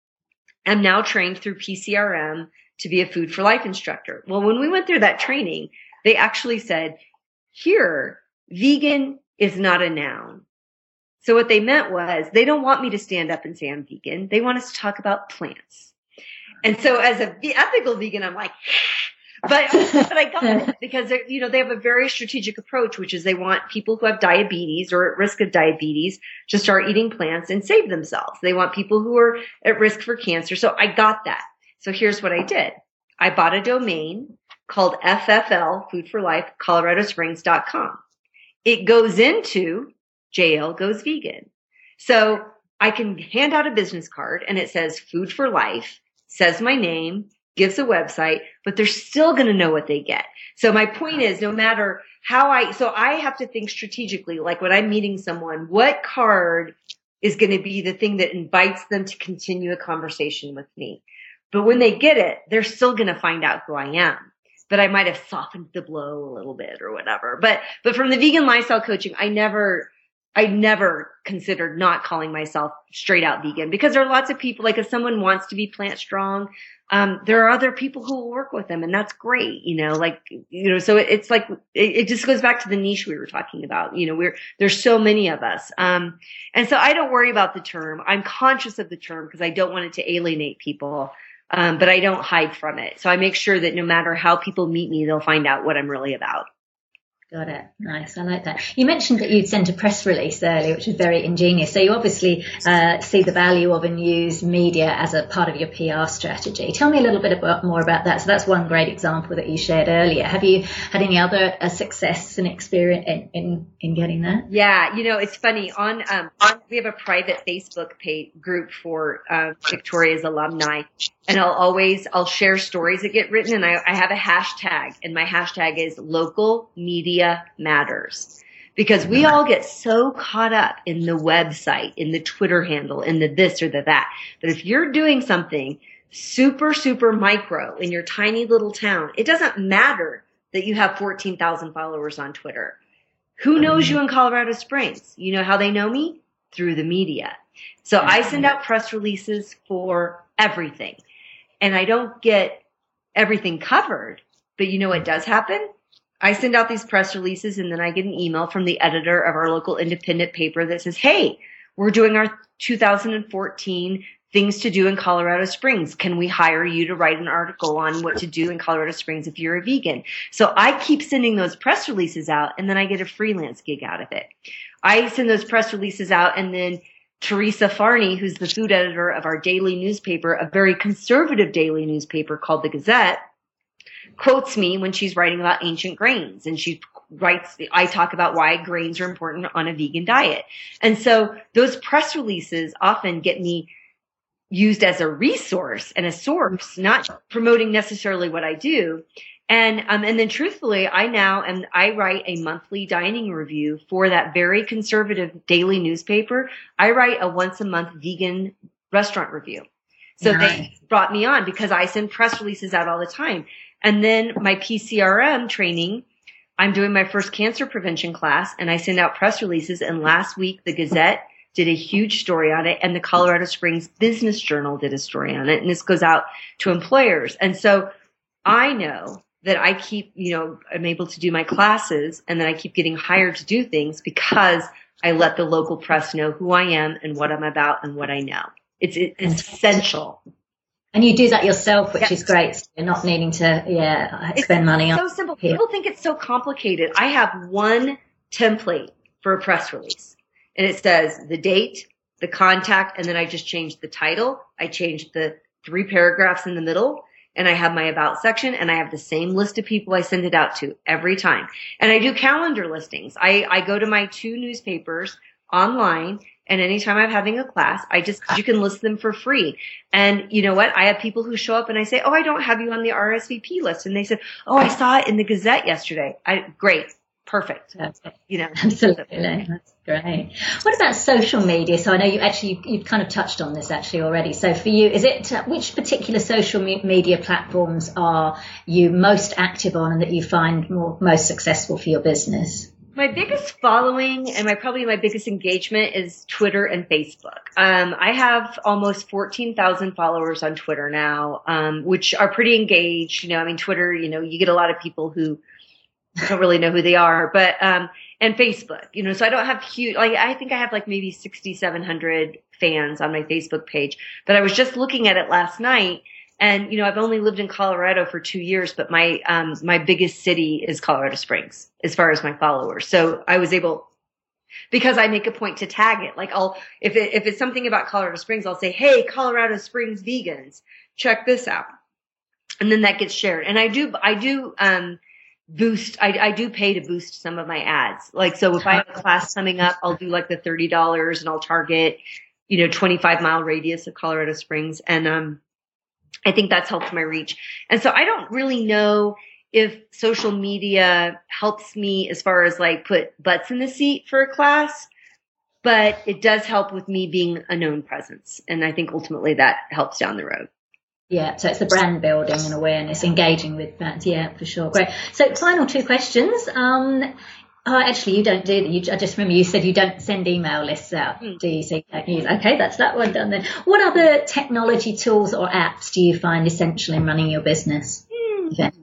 I'm now trained through P C R M to be a Food for Life instructor. Well, when we went through that training, they actually said, here, vegan is not a noun. So what they meant was they don't want me to stand up and say I'm vegan. They want us to talk about plants. And so as a ethical vegan, I'm like, but, but I got it because they, you know, they have a very strategic approach, which is they want people who have diabetes or at risk of diabetes to start eating plants and save themselves. They want people who are at risk for cancer. So I got that. So here's what I did. I bought a domain called F F L, Food for Life, Colorado Springs dot com. It goes into J L Goes Vegan. So I can hand out a business card and it says Food for Life, says my name, gives a website, but they're still going to know what they get. So my point is, no matter how I, so I have to think strategically, like when I'm meeting someone, what card is going to be the thing that invites them to continue a conversation with me? But when they get it, they're still going to find out who I am. But I might have softened the blow a little bit or whatever. But, but from the vegan lifestyle coaching, I never, I never considered not calling myself straight out vegan, because there are lots of people, like if someone wants to be plant strong, um, there are other people who will work with them, and that's great, you know, like, you know, so it, it's like, it, it just goes back to the niche we were talking about. You know, we're, there's so many of us. Um, and so I don't worry about the term. I'm conscious of the term because I don't want it to alienate people. Um, but I don't hide from it. So I make sure that no matter how people meet me, they'll find out what I'm really about. Got it. Nice. I like that. You mentioned that you'd sent a press release earlier, which was very ingenious. So you obviously uh, see the value of and use media as a part of your P R strategy. Tell me a little bit about, more about that. So that's one great example that you shared earlier. Have you had any other uh, success and experience in, in, in getting that? Yeah. You know, it's funny. On, um, on we have a private Facebook page group for uh, Victoria's alumni. And I'll always, I'll share stories that get written, and I, I have a hashtag, and my hashtag is local media matters, because we all get so caught up in the website, in the Twitter handle, in the this or the that. But if you're doing something super, super micro in your tiny little town, it doesn't matter that you have fourteen thousand followers on Twitter. Who knows you in Colorado Springs? You know how they know me? Through the media. So I send out press releases for everything. And I don't get everything covered, but you know what does happen? I send out these press releases, and then I get an email from the editor of our local independent paper that says, hey, we're doing our two thousand fourteen things to do in Colorado Springs. Can we hire you to write an article on what to do in Colorado Springs if you're a vegan? So I keep sending those press releases out, and then I get a freelance gig out of it. I send those press releases out, and then Teresa Farney, who's the food editor of our daily newspaper, a very conservative daily newspaper called the Gazette, quotes me when she's writing about ancient grains. And she writes, I talk about why grains are important on a vegan diet. And so those press releases often get me used as a resource and a source, not promoting necessarily what I do. And, um, and then truthfully, I now am, I write a monthly dining review for that very conservative daily newspaper. I write a once a month vegan restaurant review. So nice. They brought me on because I send press releases out all the time. And then my P C R M training, I'm doing my first cancer prevention class and I send out press releases. And last week, the Gazette did a huge story on it and the Colorado Springs Business Journal did a story on it. And this goes out to employers. And so I know that I keep, you know, I'm able to do my classes and then I keep getting hired to do things because I let the local press know who I am and what I'm about and what I know. It's, it's essential. And you do that yourself, which yes. is great. So you're not needing to, yeah, spend it's money on it. So simple. People think it's so complicated. I have one template for a press release and it says the date, the contact, and then I just changed the title. I changed the three paragraphs in the middle. And I have my about section and I have the same list of people I send it out to every time. And I do calendar listings. I, I go to my two newspapers online and anytime I'm having a class, I just, you can list them for free. And you know what? I have people who show up and I say, oh, I don't have you on the R S V P list. And they said, oh, I saw it in the Gazette yesterday. I, great. Perfect. You know, absolutely. That's great. What about social media? So I know you actually, you, you've kind of touched on this actually already. So for you, is it, uh, which particular social me- media platforms are you most active on and that you find more, most successful for your business? My biggest following and my probably my biggest engagement is Twitter and Facebook. Um, I have almost fourteen thousand followers on Twitter now, um, which are pretty engaged. You know, I mean, Twitter, you know, you get a lot of people who I don't really know who they are, but, um, and Facebook, you know, so I don't have huge, like, I think I have like maybe sixty-seven hundred fans on my Facebook page, but I was just looking at it last night and, you know, I've only lived in Colorado for two years, but my, um, my biggest city is Colorado Springs as far as my followers. So I was able, because I make a point to tag it, like I'll, if it, if it's something about Colorado Springs, I'll say, hey, Colorado Springs vegans, check this out. And then that gets shared. And I do, I do, um, boost, I, I do pay to boost some of my ads. Like, so if I have a class coming up, I'll do like the thirty dollars and I'll target, you know, twenty-five mile radius of Colorado Springs. And, um, I think that's helped my reach. And so I don't really know if social media helps me as far as like put butts in the seat for a class, but it does help with me being a known presence. And I think ultimately that helps down the road. Yeah, so it's the brand building and awareness, engaging with brands. Yeah, for sure. Great. So final two questions. Um, oh, actually, you don't do that. You, I just remember you said you don't send email lists out, mm. do you? So you don't use. Okay, that's that one done then. What other technology tools or apps do you find essential in running your business? Mm. Okay.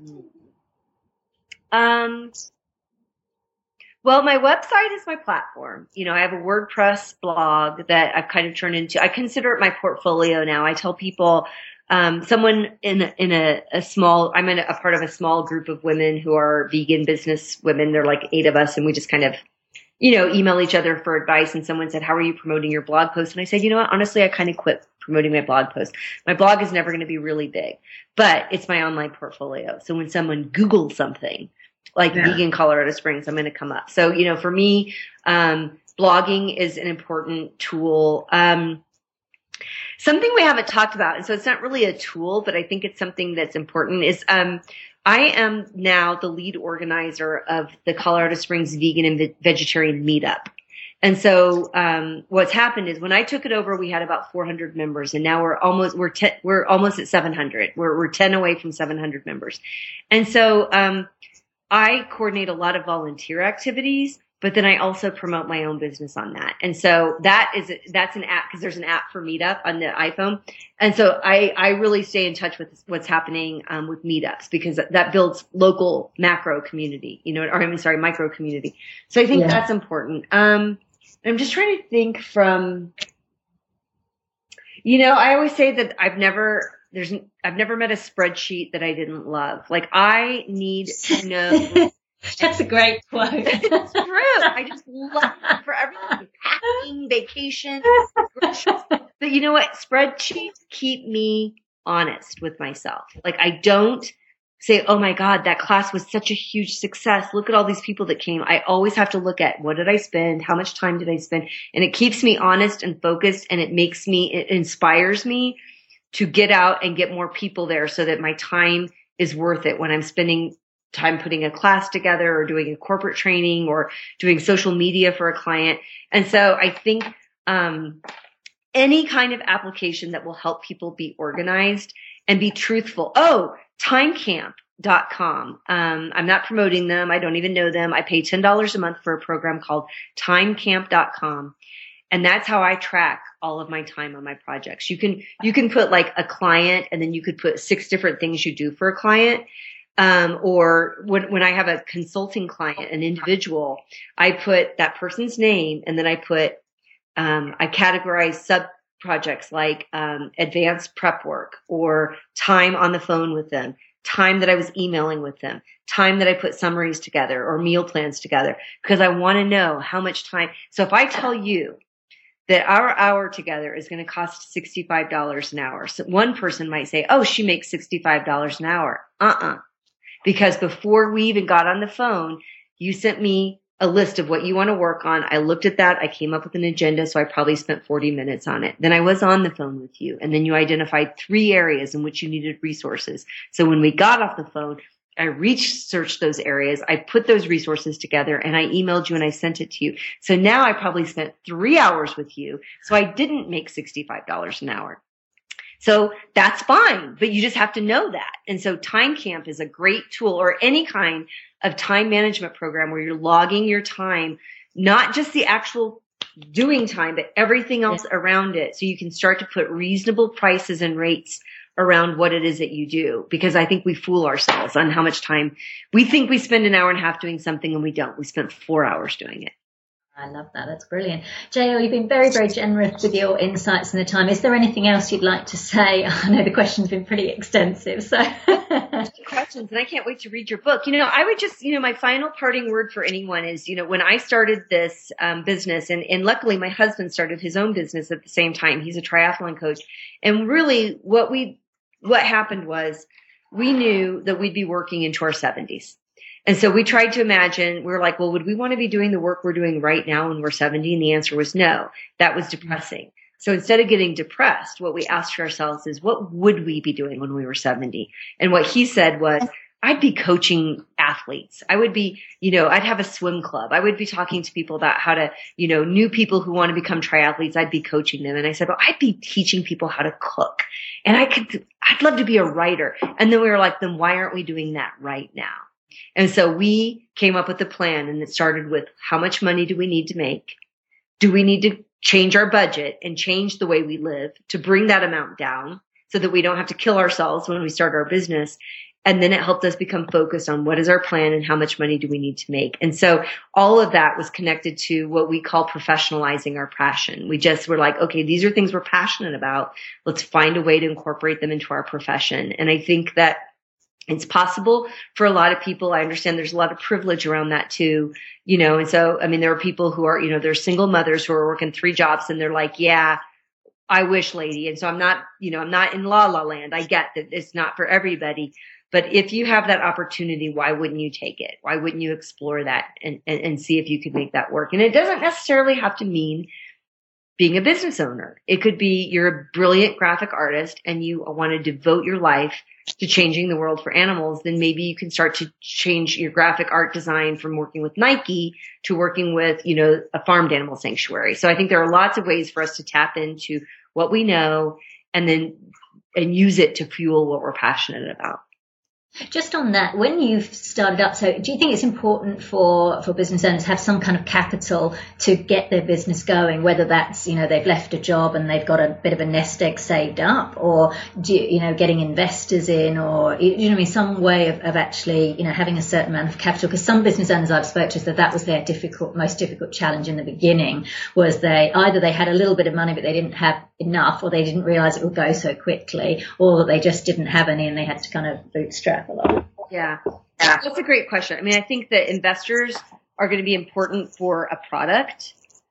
Um. Well, my website is my platform. You know, I have a WordPress blog that I've kind of turned into. I consider it my portfolio now. I tell people. Um, someone in a, in a, a small, I'm in a, a part of a small group of women who are vegan business women. There are like eight of us and we just kind of, you know, email each other for advice. And someone said, how are you promoting your blog post? And I said, you know what? Honestly, I kind of quit promoting my blog post. My blog is never going to be really big, but it's my online portfolio. So when someone Googles something like yeah. vegan Colorado Springs, I'm going to come up. So, you know, for me, um, blogging is an important tool. Um, Something we haven't talked about, and so it's not really a tool, but I think it's something that's important, is um, I am now the lead organizer of the Colorado Springs Vegan and Vegetarian Meetup. And so um, what's happened is when I took it over, we had about four hundred members, and now we're almost we're te- we're almost at seven hundred. We're we're ten away from seven hundred members, and so um, I coordinate a lot of volunteer activities. But then I also promote my own business on that. And so that is, that's an app because there's an app for Meetup on the iPhone. And so I, I really stay in touch with what's happening, um, with meetups because that builds local macro community, you know, or I'm sorry, micro community. So I think yeah. that's important. Um, I'm just trying to think from, you know, I always say that I've never, there's, I've never met a spreadsheet that I didn't love. Like I need to know. That's a great quote. It's true. I just love it for everything. snacking, vacation. But you know what? Spreadsheets keep me honest with myself. Like I don't say, oh my God, that class was such a huge success. Look at all these people that came. I always have to look at what did I spend? How much time did I spend? And it keeps me honest and focused, and it makes me, it inspires me to get out and get more people there so that my time is worth it when I'm spending time putting a class together or doing a corporate training or doing social media for a client. And so I think, um, any kind of application that will help people be organized and be truthful. Oh, timecamp dot com. Um, I'm not promoting them. I don't even know them. I pay ten dollars a month for a program called timecamp dot com. And that's how I track all of my time on my projects. You can, you can put like a client, and then you could put six different things you do for a client. Um, or when, when I have a consulting client, an individual, I put that person's name, and then I put, um, I categorize sub projects like, um, advanced prep work, or time on the phone with them, time that I was emailing with them, time that I put summaries together or meal plans together, because I want to know how much time. So if I tell you that our hour together is going to cost sixty-five dollars an hour, so one person might say, oh, she makes sixty-five dollars an hour. Uh-uh. Because before we even got on the phone, you sent me a list of what you want to work on. I looked at that. I came up with an agenda. So I probably spent forty minutes on it. Then I was on the phone with you. And then you identified three areas in which you needed resources. So when we got off the phone, I researched those areas. I put those resources together, and I emailed you and I sent it to you. So now I probably spent three hours with you. So I didn't make sixty-five dollars an hour. So that's fine, but you just have to know that. And so TimeCamp is a great tool, or any kind of time management program where you're logging your time, not just the actual doing time, but everything else yeah. around it. So you can start to put reasonable prices and rates around what it is that you do. Because I think we fool ourselves on how much time we think we spend an hour and a half doing something, and we don't. We spent four hours doing it. I love that. That's brilliant. J L, you've been very, very generous with your insights and the time. Is there anything else you'd like to say? I know the question's been pretty extensive. So questions, and I can't wait to read your book. You know, I would just, you know, my final parting word for anyone is, you know, when I started this um, business, and, and luckily my husband started his own business at the same time. He's a triathlon coach. And really what we, what happened was we knew that we'd be working into our seventies. And so we tried to imagine, we were like, well, would we want to be doing the work we're doing right now when we're seventy? And the answer was no. That was depressing. So instead of getting depressed, what we asked ourselves is, what would we be doing when we were seventy? And what he said was, I'd be coaching athletes. I would be, you know, I'd have a swim club. I would be talking to people about how to, you know, new people who want to become triathletes. I'd be coaching them. And I said, well, I'd be teaching people how to cook. And I could, I'd love to be a writer. And then we were like, then why aren't we doing that right now? And so we came up with a plan, and it started with, how much money do we need to make? Do we need to change our budget and change the way we live to bring that amount down so that we don't have to kill ourselves when we start our business? And then it helped us become focused on what is our plan and how much money do we need to make. And so all of that was connected to what we call professionalizing our passion. We just were like, okay, these are things we're passionate about. Let's find a way to incorporate them into our profession. And I think that it's possible for a lot of people. I understand there's a lot of privilege around that too, you know, and so, I mean, there are people who are, you know, they're single mothers who are working three jobs, and they're like, yeah, I wish, lady. And so I'm not, you know, I'm not in la la land. I get that it's not for everybody, but if you have that opportunity, why wouldn't you take it? Why wouldn't you explore that and, and, and see if you could make that work? And it doesn't necessarily have to mean being a business owner. It could be you're a brilliant graphic artist and you want to devote your life to changing the world for animals. Then maybe you can start to change your graphic art design from working with Nike to working with, you know, a farmed animal sanctuary. So I think there are lots of ways for us to tap into what we know and then and use it to fuel what we're passionate about. Just on that, when you've started up, so do you think it's important for, for business owners to have some kind of capital to get their business going, whether that's, you know, they've left a job and they've got a bit of a nest egg saved up, or, do you, you know, getting investors in, or, you know, I mean, some way of, of actually, you know, having a certain amount of capital? Because some business owners I've spoken to said that was their difficult, most difficult challenge in the beginning, was they either they had a little bit of money but they didn't have enough, or they didn't realize it would go so quickly, or that they just didn't have any and they had to kind of bootstrap a lot. Yeah. yeah, that's a great question. I mean, I think that investors are going to be important for a product.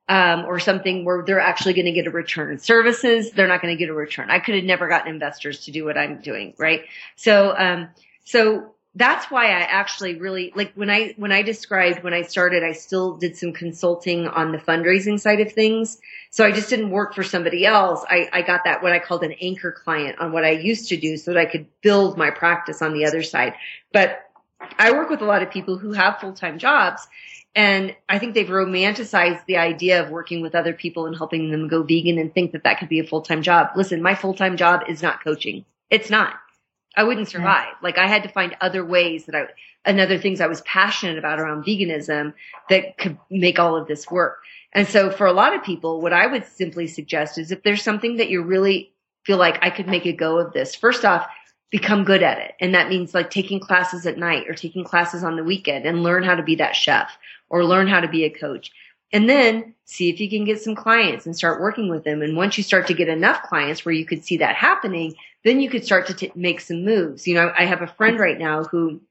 um, or something where they're actually going to get a return. Services, they're not going to get a return. I could have never gotten investors to do what I'm doing, right? So, um, so that's why I actually really, like when I, when I described when I started, I still did some consulting on the fundraising side of things. So I just didn't work for somebody else. I, I got that, what I called an anchor client on what I used to do so that I could build my practice on the other side. But I work with a lot of people who have full-time jobs, and I think they've romanticized the idea of working with other people and helping them go vegan and think that that could be a full-time job. Listen, my full-time job is not coaching. It's not. I wouldn't survive. Yeah. Like I had to find other ways that I, and other things I was passionate about around veganism that could make all of this work. And so for a lot of people, what I would simply suggest is if there's something that you really feel like I could make a go of this, first off, become good at it. And that means like taking classes at night or taking classes on the weekend and learn how to be that chef or learn how to be a coach. And then see if you can get some clients and start working with them. And once you start to get enough clients where you could see that happening, then you could start to t- make some moves. You know, I have a friend right now who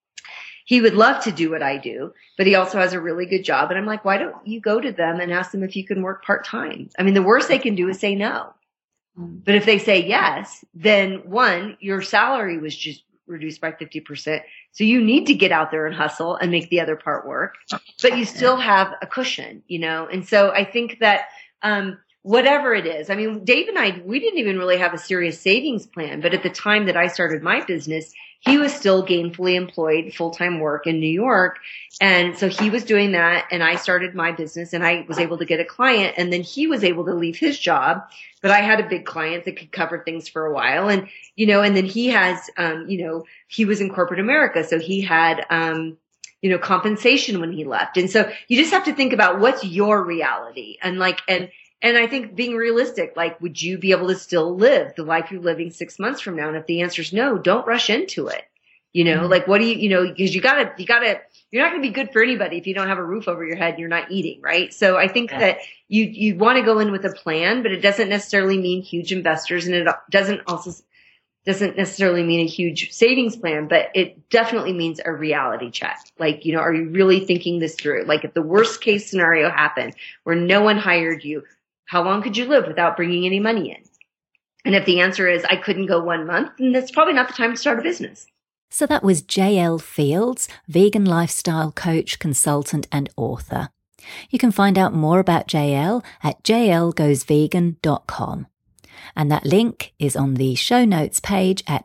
he would love to do what I do, but he also has a really good job. And I'm like, why don't you go to them and ask them if you can work part-time? I mean, the worst they can do is say no. But if they say yes, then one, your salary was just reduced by fifty percent. So you need to get out there and hustle and make the other part work, but you still have a cushion, you know? And so I think that, um, whatever it is, I mean, Dave and I, we didn't even really have a serious savings plan, but at the time that I started my business, he was still gainfully employed, full-time work in New York. And so he was doing that, and I started my business, and I was able to get a client, and then he was able to leave his job. But I had a big client that could cover things for a while. And, you know, and then he has, um, you know, he was in corporate America. So he had, um, you know, compensation when he left. And so you just have to think about what's your reality. And like, and, and I think being realistic, like, would you be able to still live the life you're living six months from now? And if the answer is no, don't rush into it. You know, mm-hmm. like, what do you, you know, because you gotta, you gotta, you're not going to be good for anybody if you don't have a roof over your head and you're not eating, right? So I think yeah. that you, you want to go in with a plan, but it doesn't necessarily mean huge investors, and it doesn't also, doesn't necessarily mean a huge savings plan, but it definitely means a reality check. Like, you know, are you really thinking this through? Like, if the worst case scenario happened where no one hired you, how long could you live without bringing any money in? And if the answer is I couldn't go one month, then that's probably not the time to start a business. So that was J L Fields, vegan lifestyle coach, consultant and author. You can find out more about J L at j l goes vegan dot com. And that link is on the show notes page at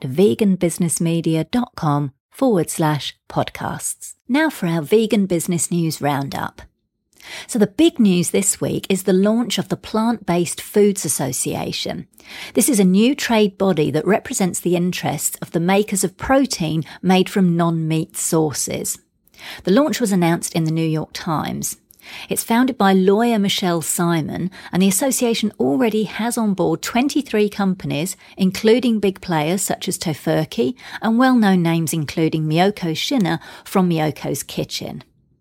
veganbusinessmedia.com forward slash podcasts. Now for our Vegan Business News Roundup. So the big news this week is the launch of the Plant-Based Foods Association. This is a new trade body that represents the interests of the makers of protein made from non-meat sources. The launch was announced in the New York Times. It's founded by lawyer Michelle Simon, and the association already has on board twenty-three companies, including big players such as Tofurky and well-known names including Miyoko Shinner from Miyoko's Kitchen.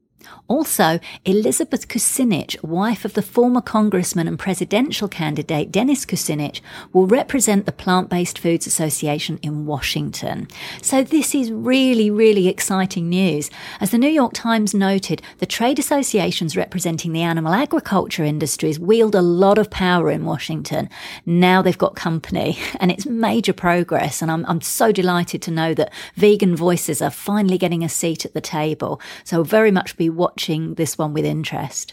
Also, Elizabeth Kucinich, wife of the former congressman and presidential candidate Dennis Kucinich, will represent the Plant-Based Foods Association in Washington. So this is really, really exciting news. As the New York Times noted, the trade associations representing the animal agriculture industries wield a lot of power in Washington. Now they've got company, and it's major progress, and I'm, I'm so delighted to know that vegan voices are finally getting a seat at the table. So very much be watching this one with interest.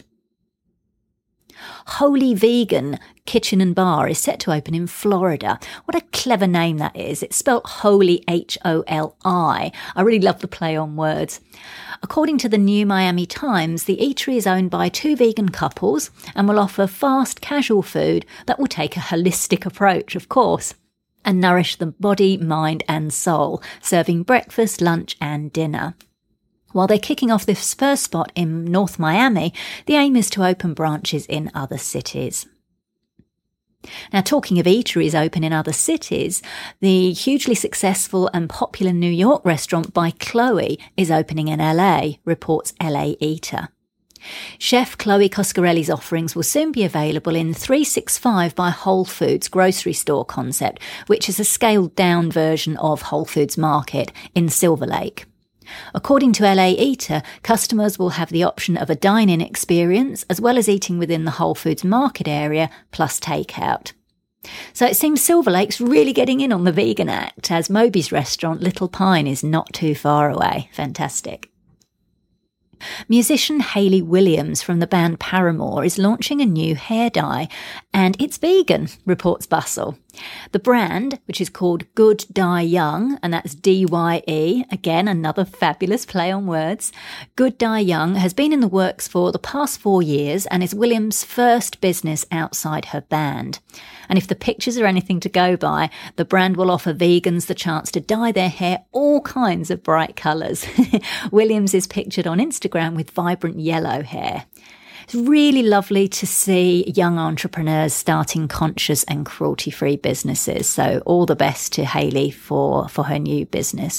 Holy Vegan Kitchen and Bar is set to open in Florida. What a clever name that is. It's spelt Holy, H O L I. I really love the play on words. According to the New Miami Times, the eatery is owned by two vegan couples and will offer fast, casual food that will take a holistic approach, of course, and nourish the body, mind and soul, serving breakfast, lunch and dinner. While they're kicking off this first spot in North Miami, the aim is to open branches in other cities. Now, talking of eateries open in other cities, the hugely successful and popular New York restaurant By Chloe is opening in L A, reports L A Eater. Chef Chloe Coscarelli's offerings will soon be available in three sixty-five by Whole Foods grocery store concept, which is a scaled-down version of Whole Foods Market in Silver Lake. According to L A Eater, customers will have the option of a dine-in experience as well as eating within the Whole Foods Market area plus takeout. So it seems Silver Lake's really getting in on the vegan act, as Moby's restaurant Little Pine is not too far away. Fantastic. Musician Hayley Williams from the band Paramore is launching a new hair dye, and it's vegan, reports Bustle. The brand, which is called Good Dye Young, and that's D Y E, again another fabulous play on words, Good Dye Young has been in the works for the past four years and is Williams' first business outside her band. And if the pictures are anything to go by, the brand will offer vegans the chance to dye their hair all kinds of bright colours. Williams is pictured on Instagram with vibrant yellow hair. It's really lovely to see young entrepreneurs starting conscious and cruelty-free businesses. So all the best to Hayley for, for her new business.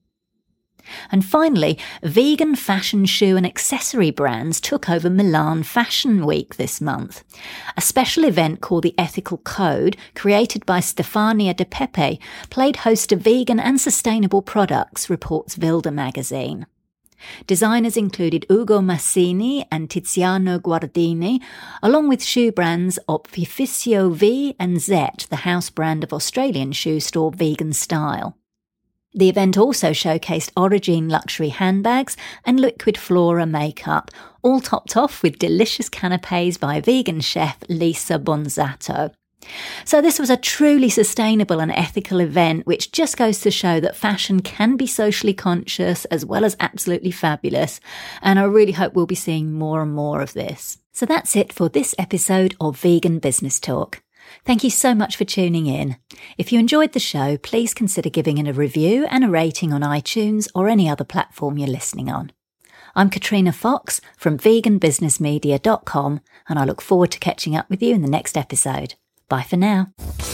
And finally, vegan fashion shoe and accessory brands took over Milan Fashion Week this month. A special event called the Ethical Code, created by Stefania De Pepe, played host to vegan and sustainable products, reports Vilda magazine. Designers included Ugo Massini and Tiziano Guardini, along with shoe brands Opifizio V and Zet, the house brand of Australian shoe store Vegan Style. The event also showcased Origine luxury handbags and Liquid Flora makeup, all topped off with delicious canapes by vegan chef Lisa Bonzatto. So this was a truly sustainable and ethical event, which just goes to show that fashion can be socially conscious as well as absolutely fabulous. And I really hope we'll be seeing more and more of this. So that's it for this episode of Vegan Business Talk. Thank you so much for tuning in. If you enjoyed the show, please consider giving it a review and a rating on iTunes or any other platform you're listening on. I'm Katrina Fox from vegan business media dot com, and I look forward to catching up with you in the next episode. Bye for now.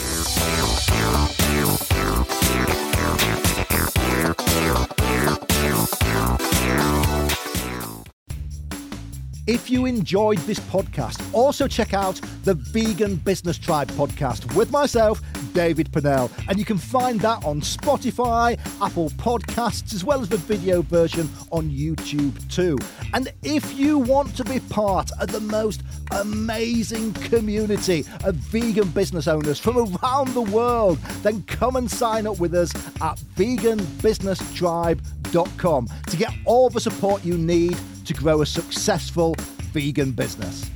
If you enjoyed this podcast, also check out the Vegan Business Tribe podcast with myself, David Purnell. And you can find that on Spotify, Apple Podcasts, as well as the video version on YouTube too. And if you want to be part of the most amazing community of vegan business owners from around the world, then come and sign up with us at vegan business tribe dot com to get all the support you need to grow a successful vegan business.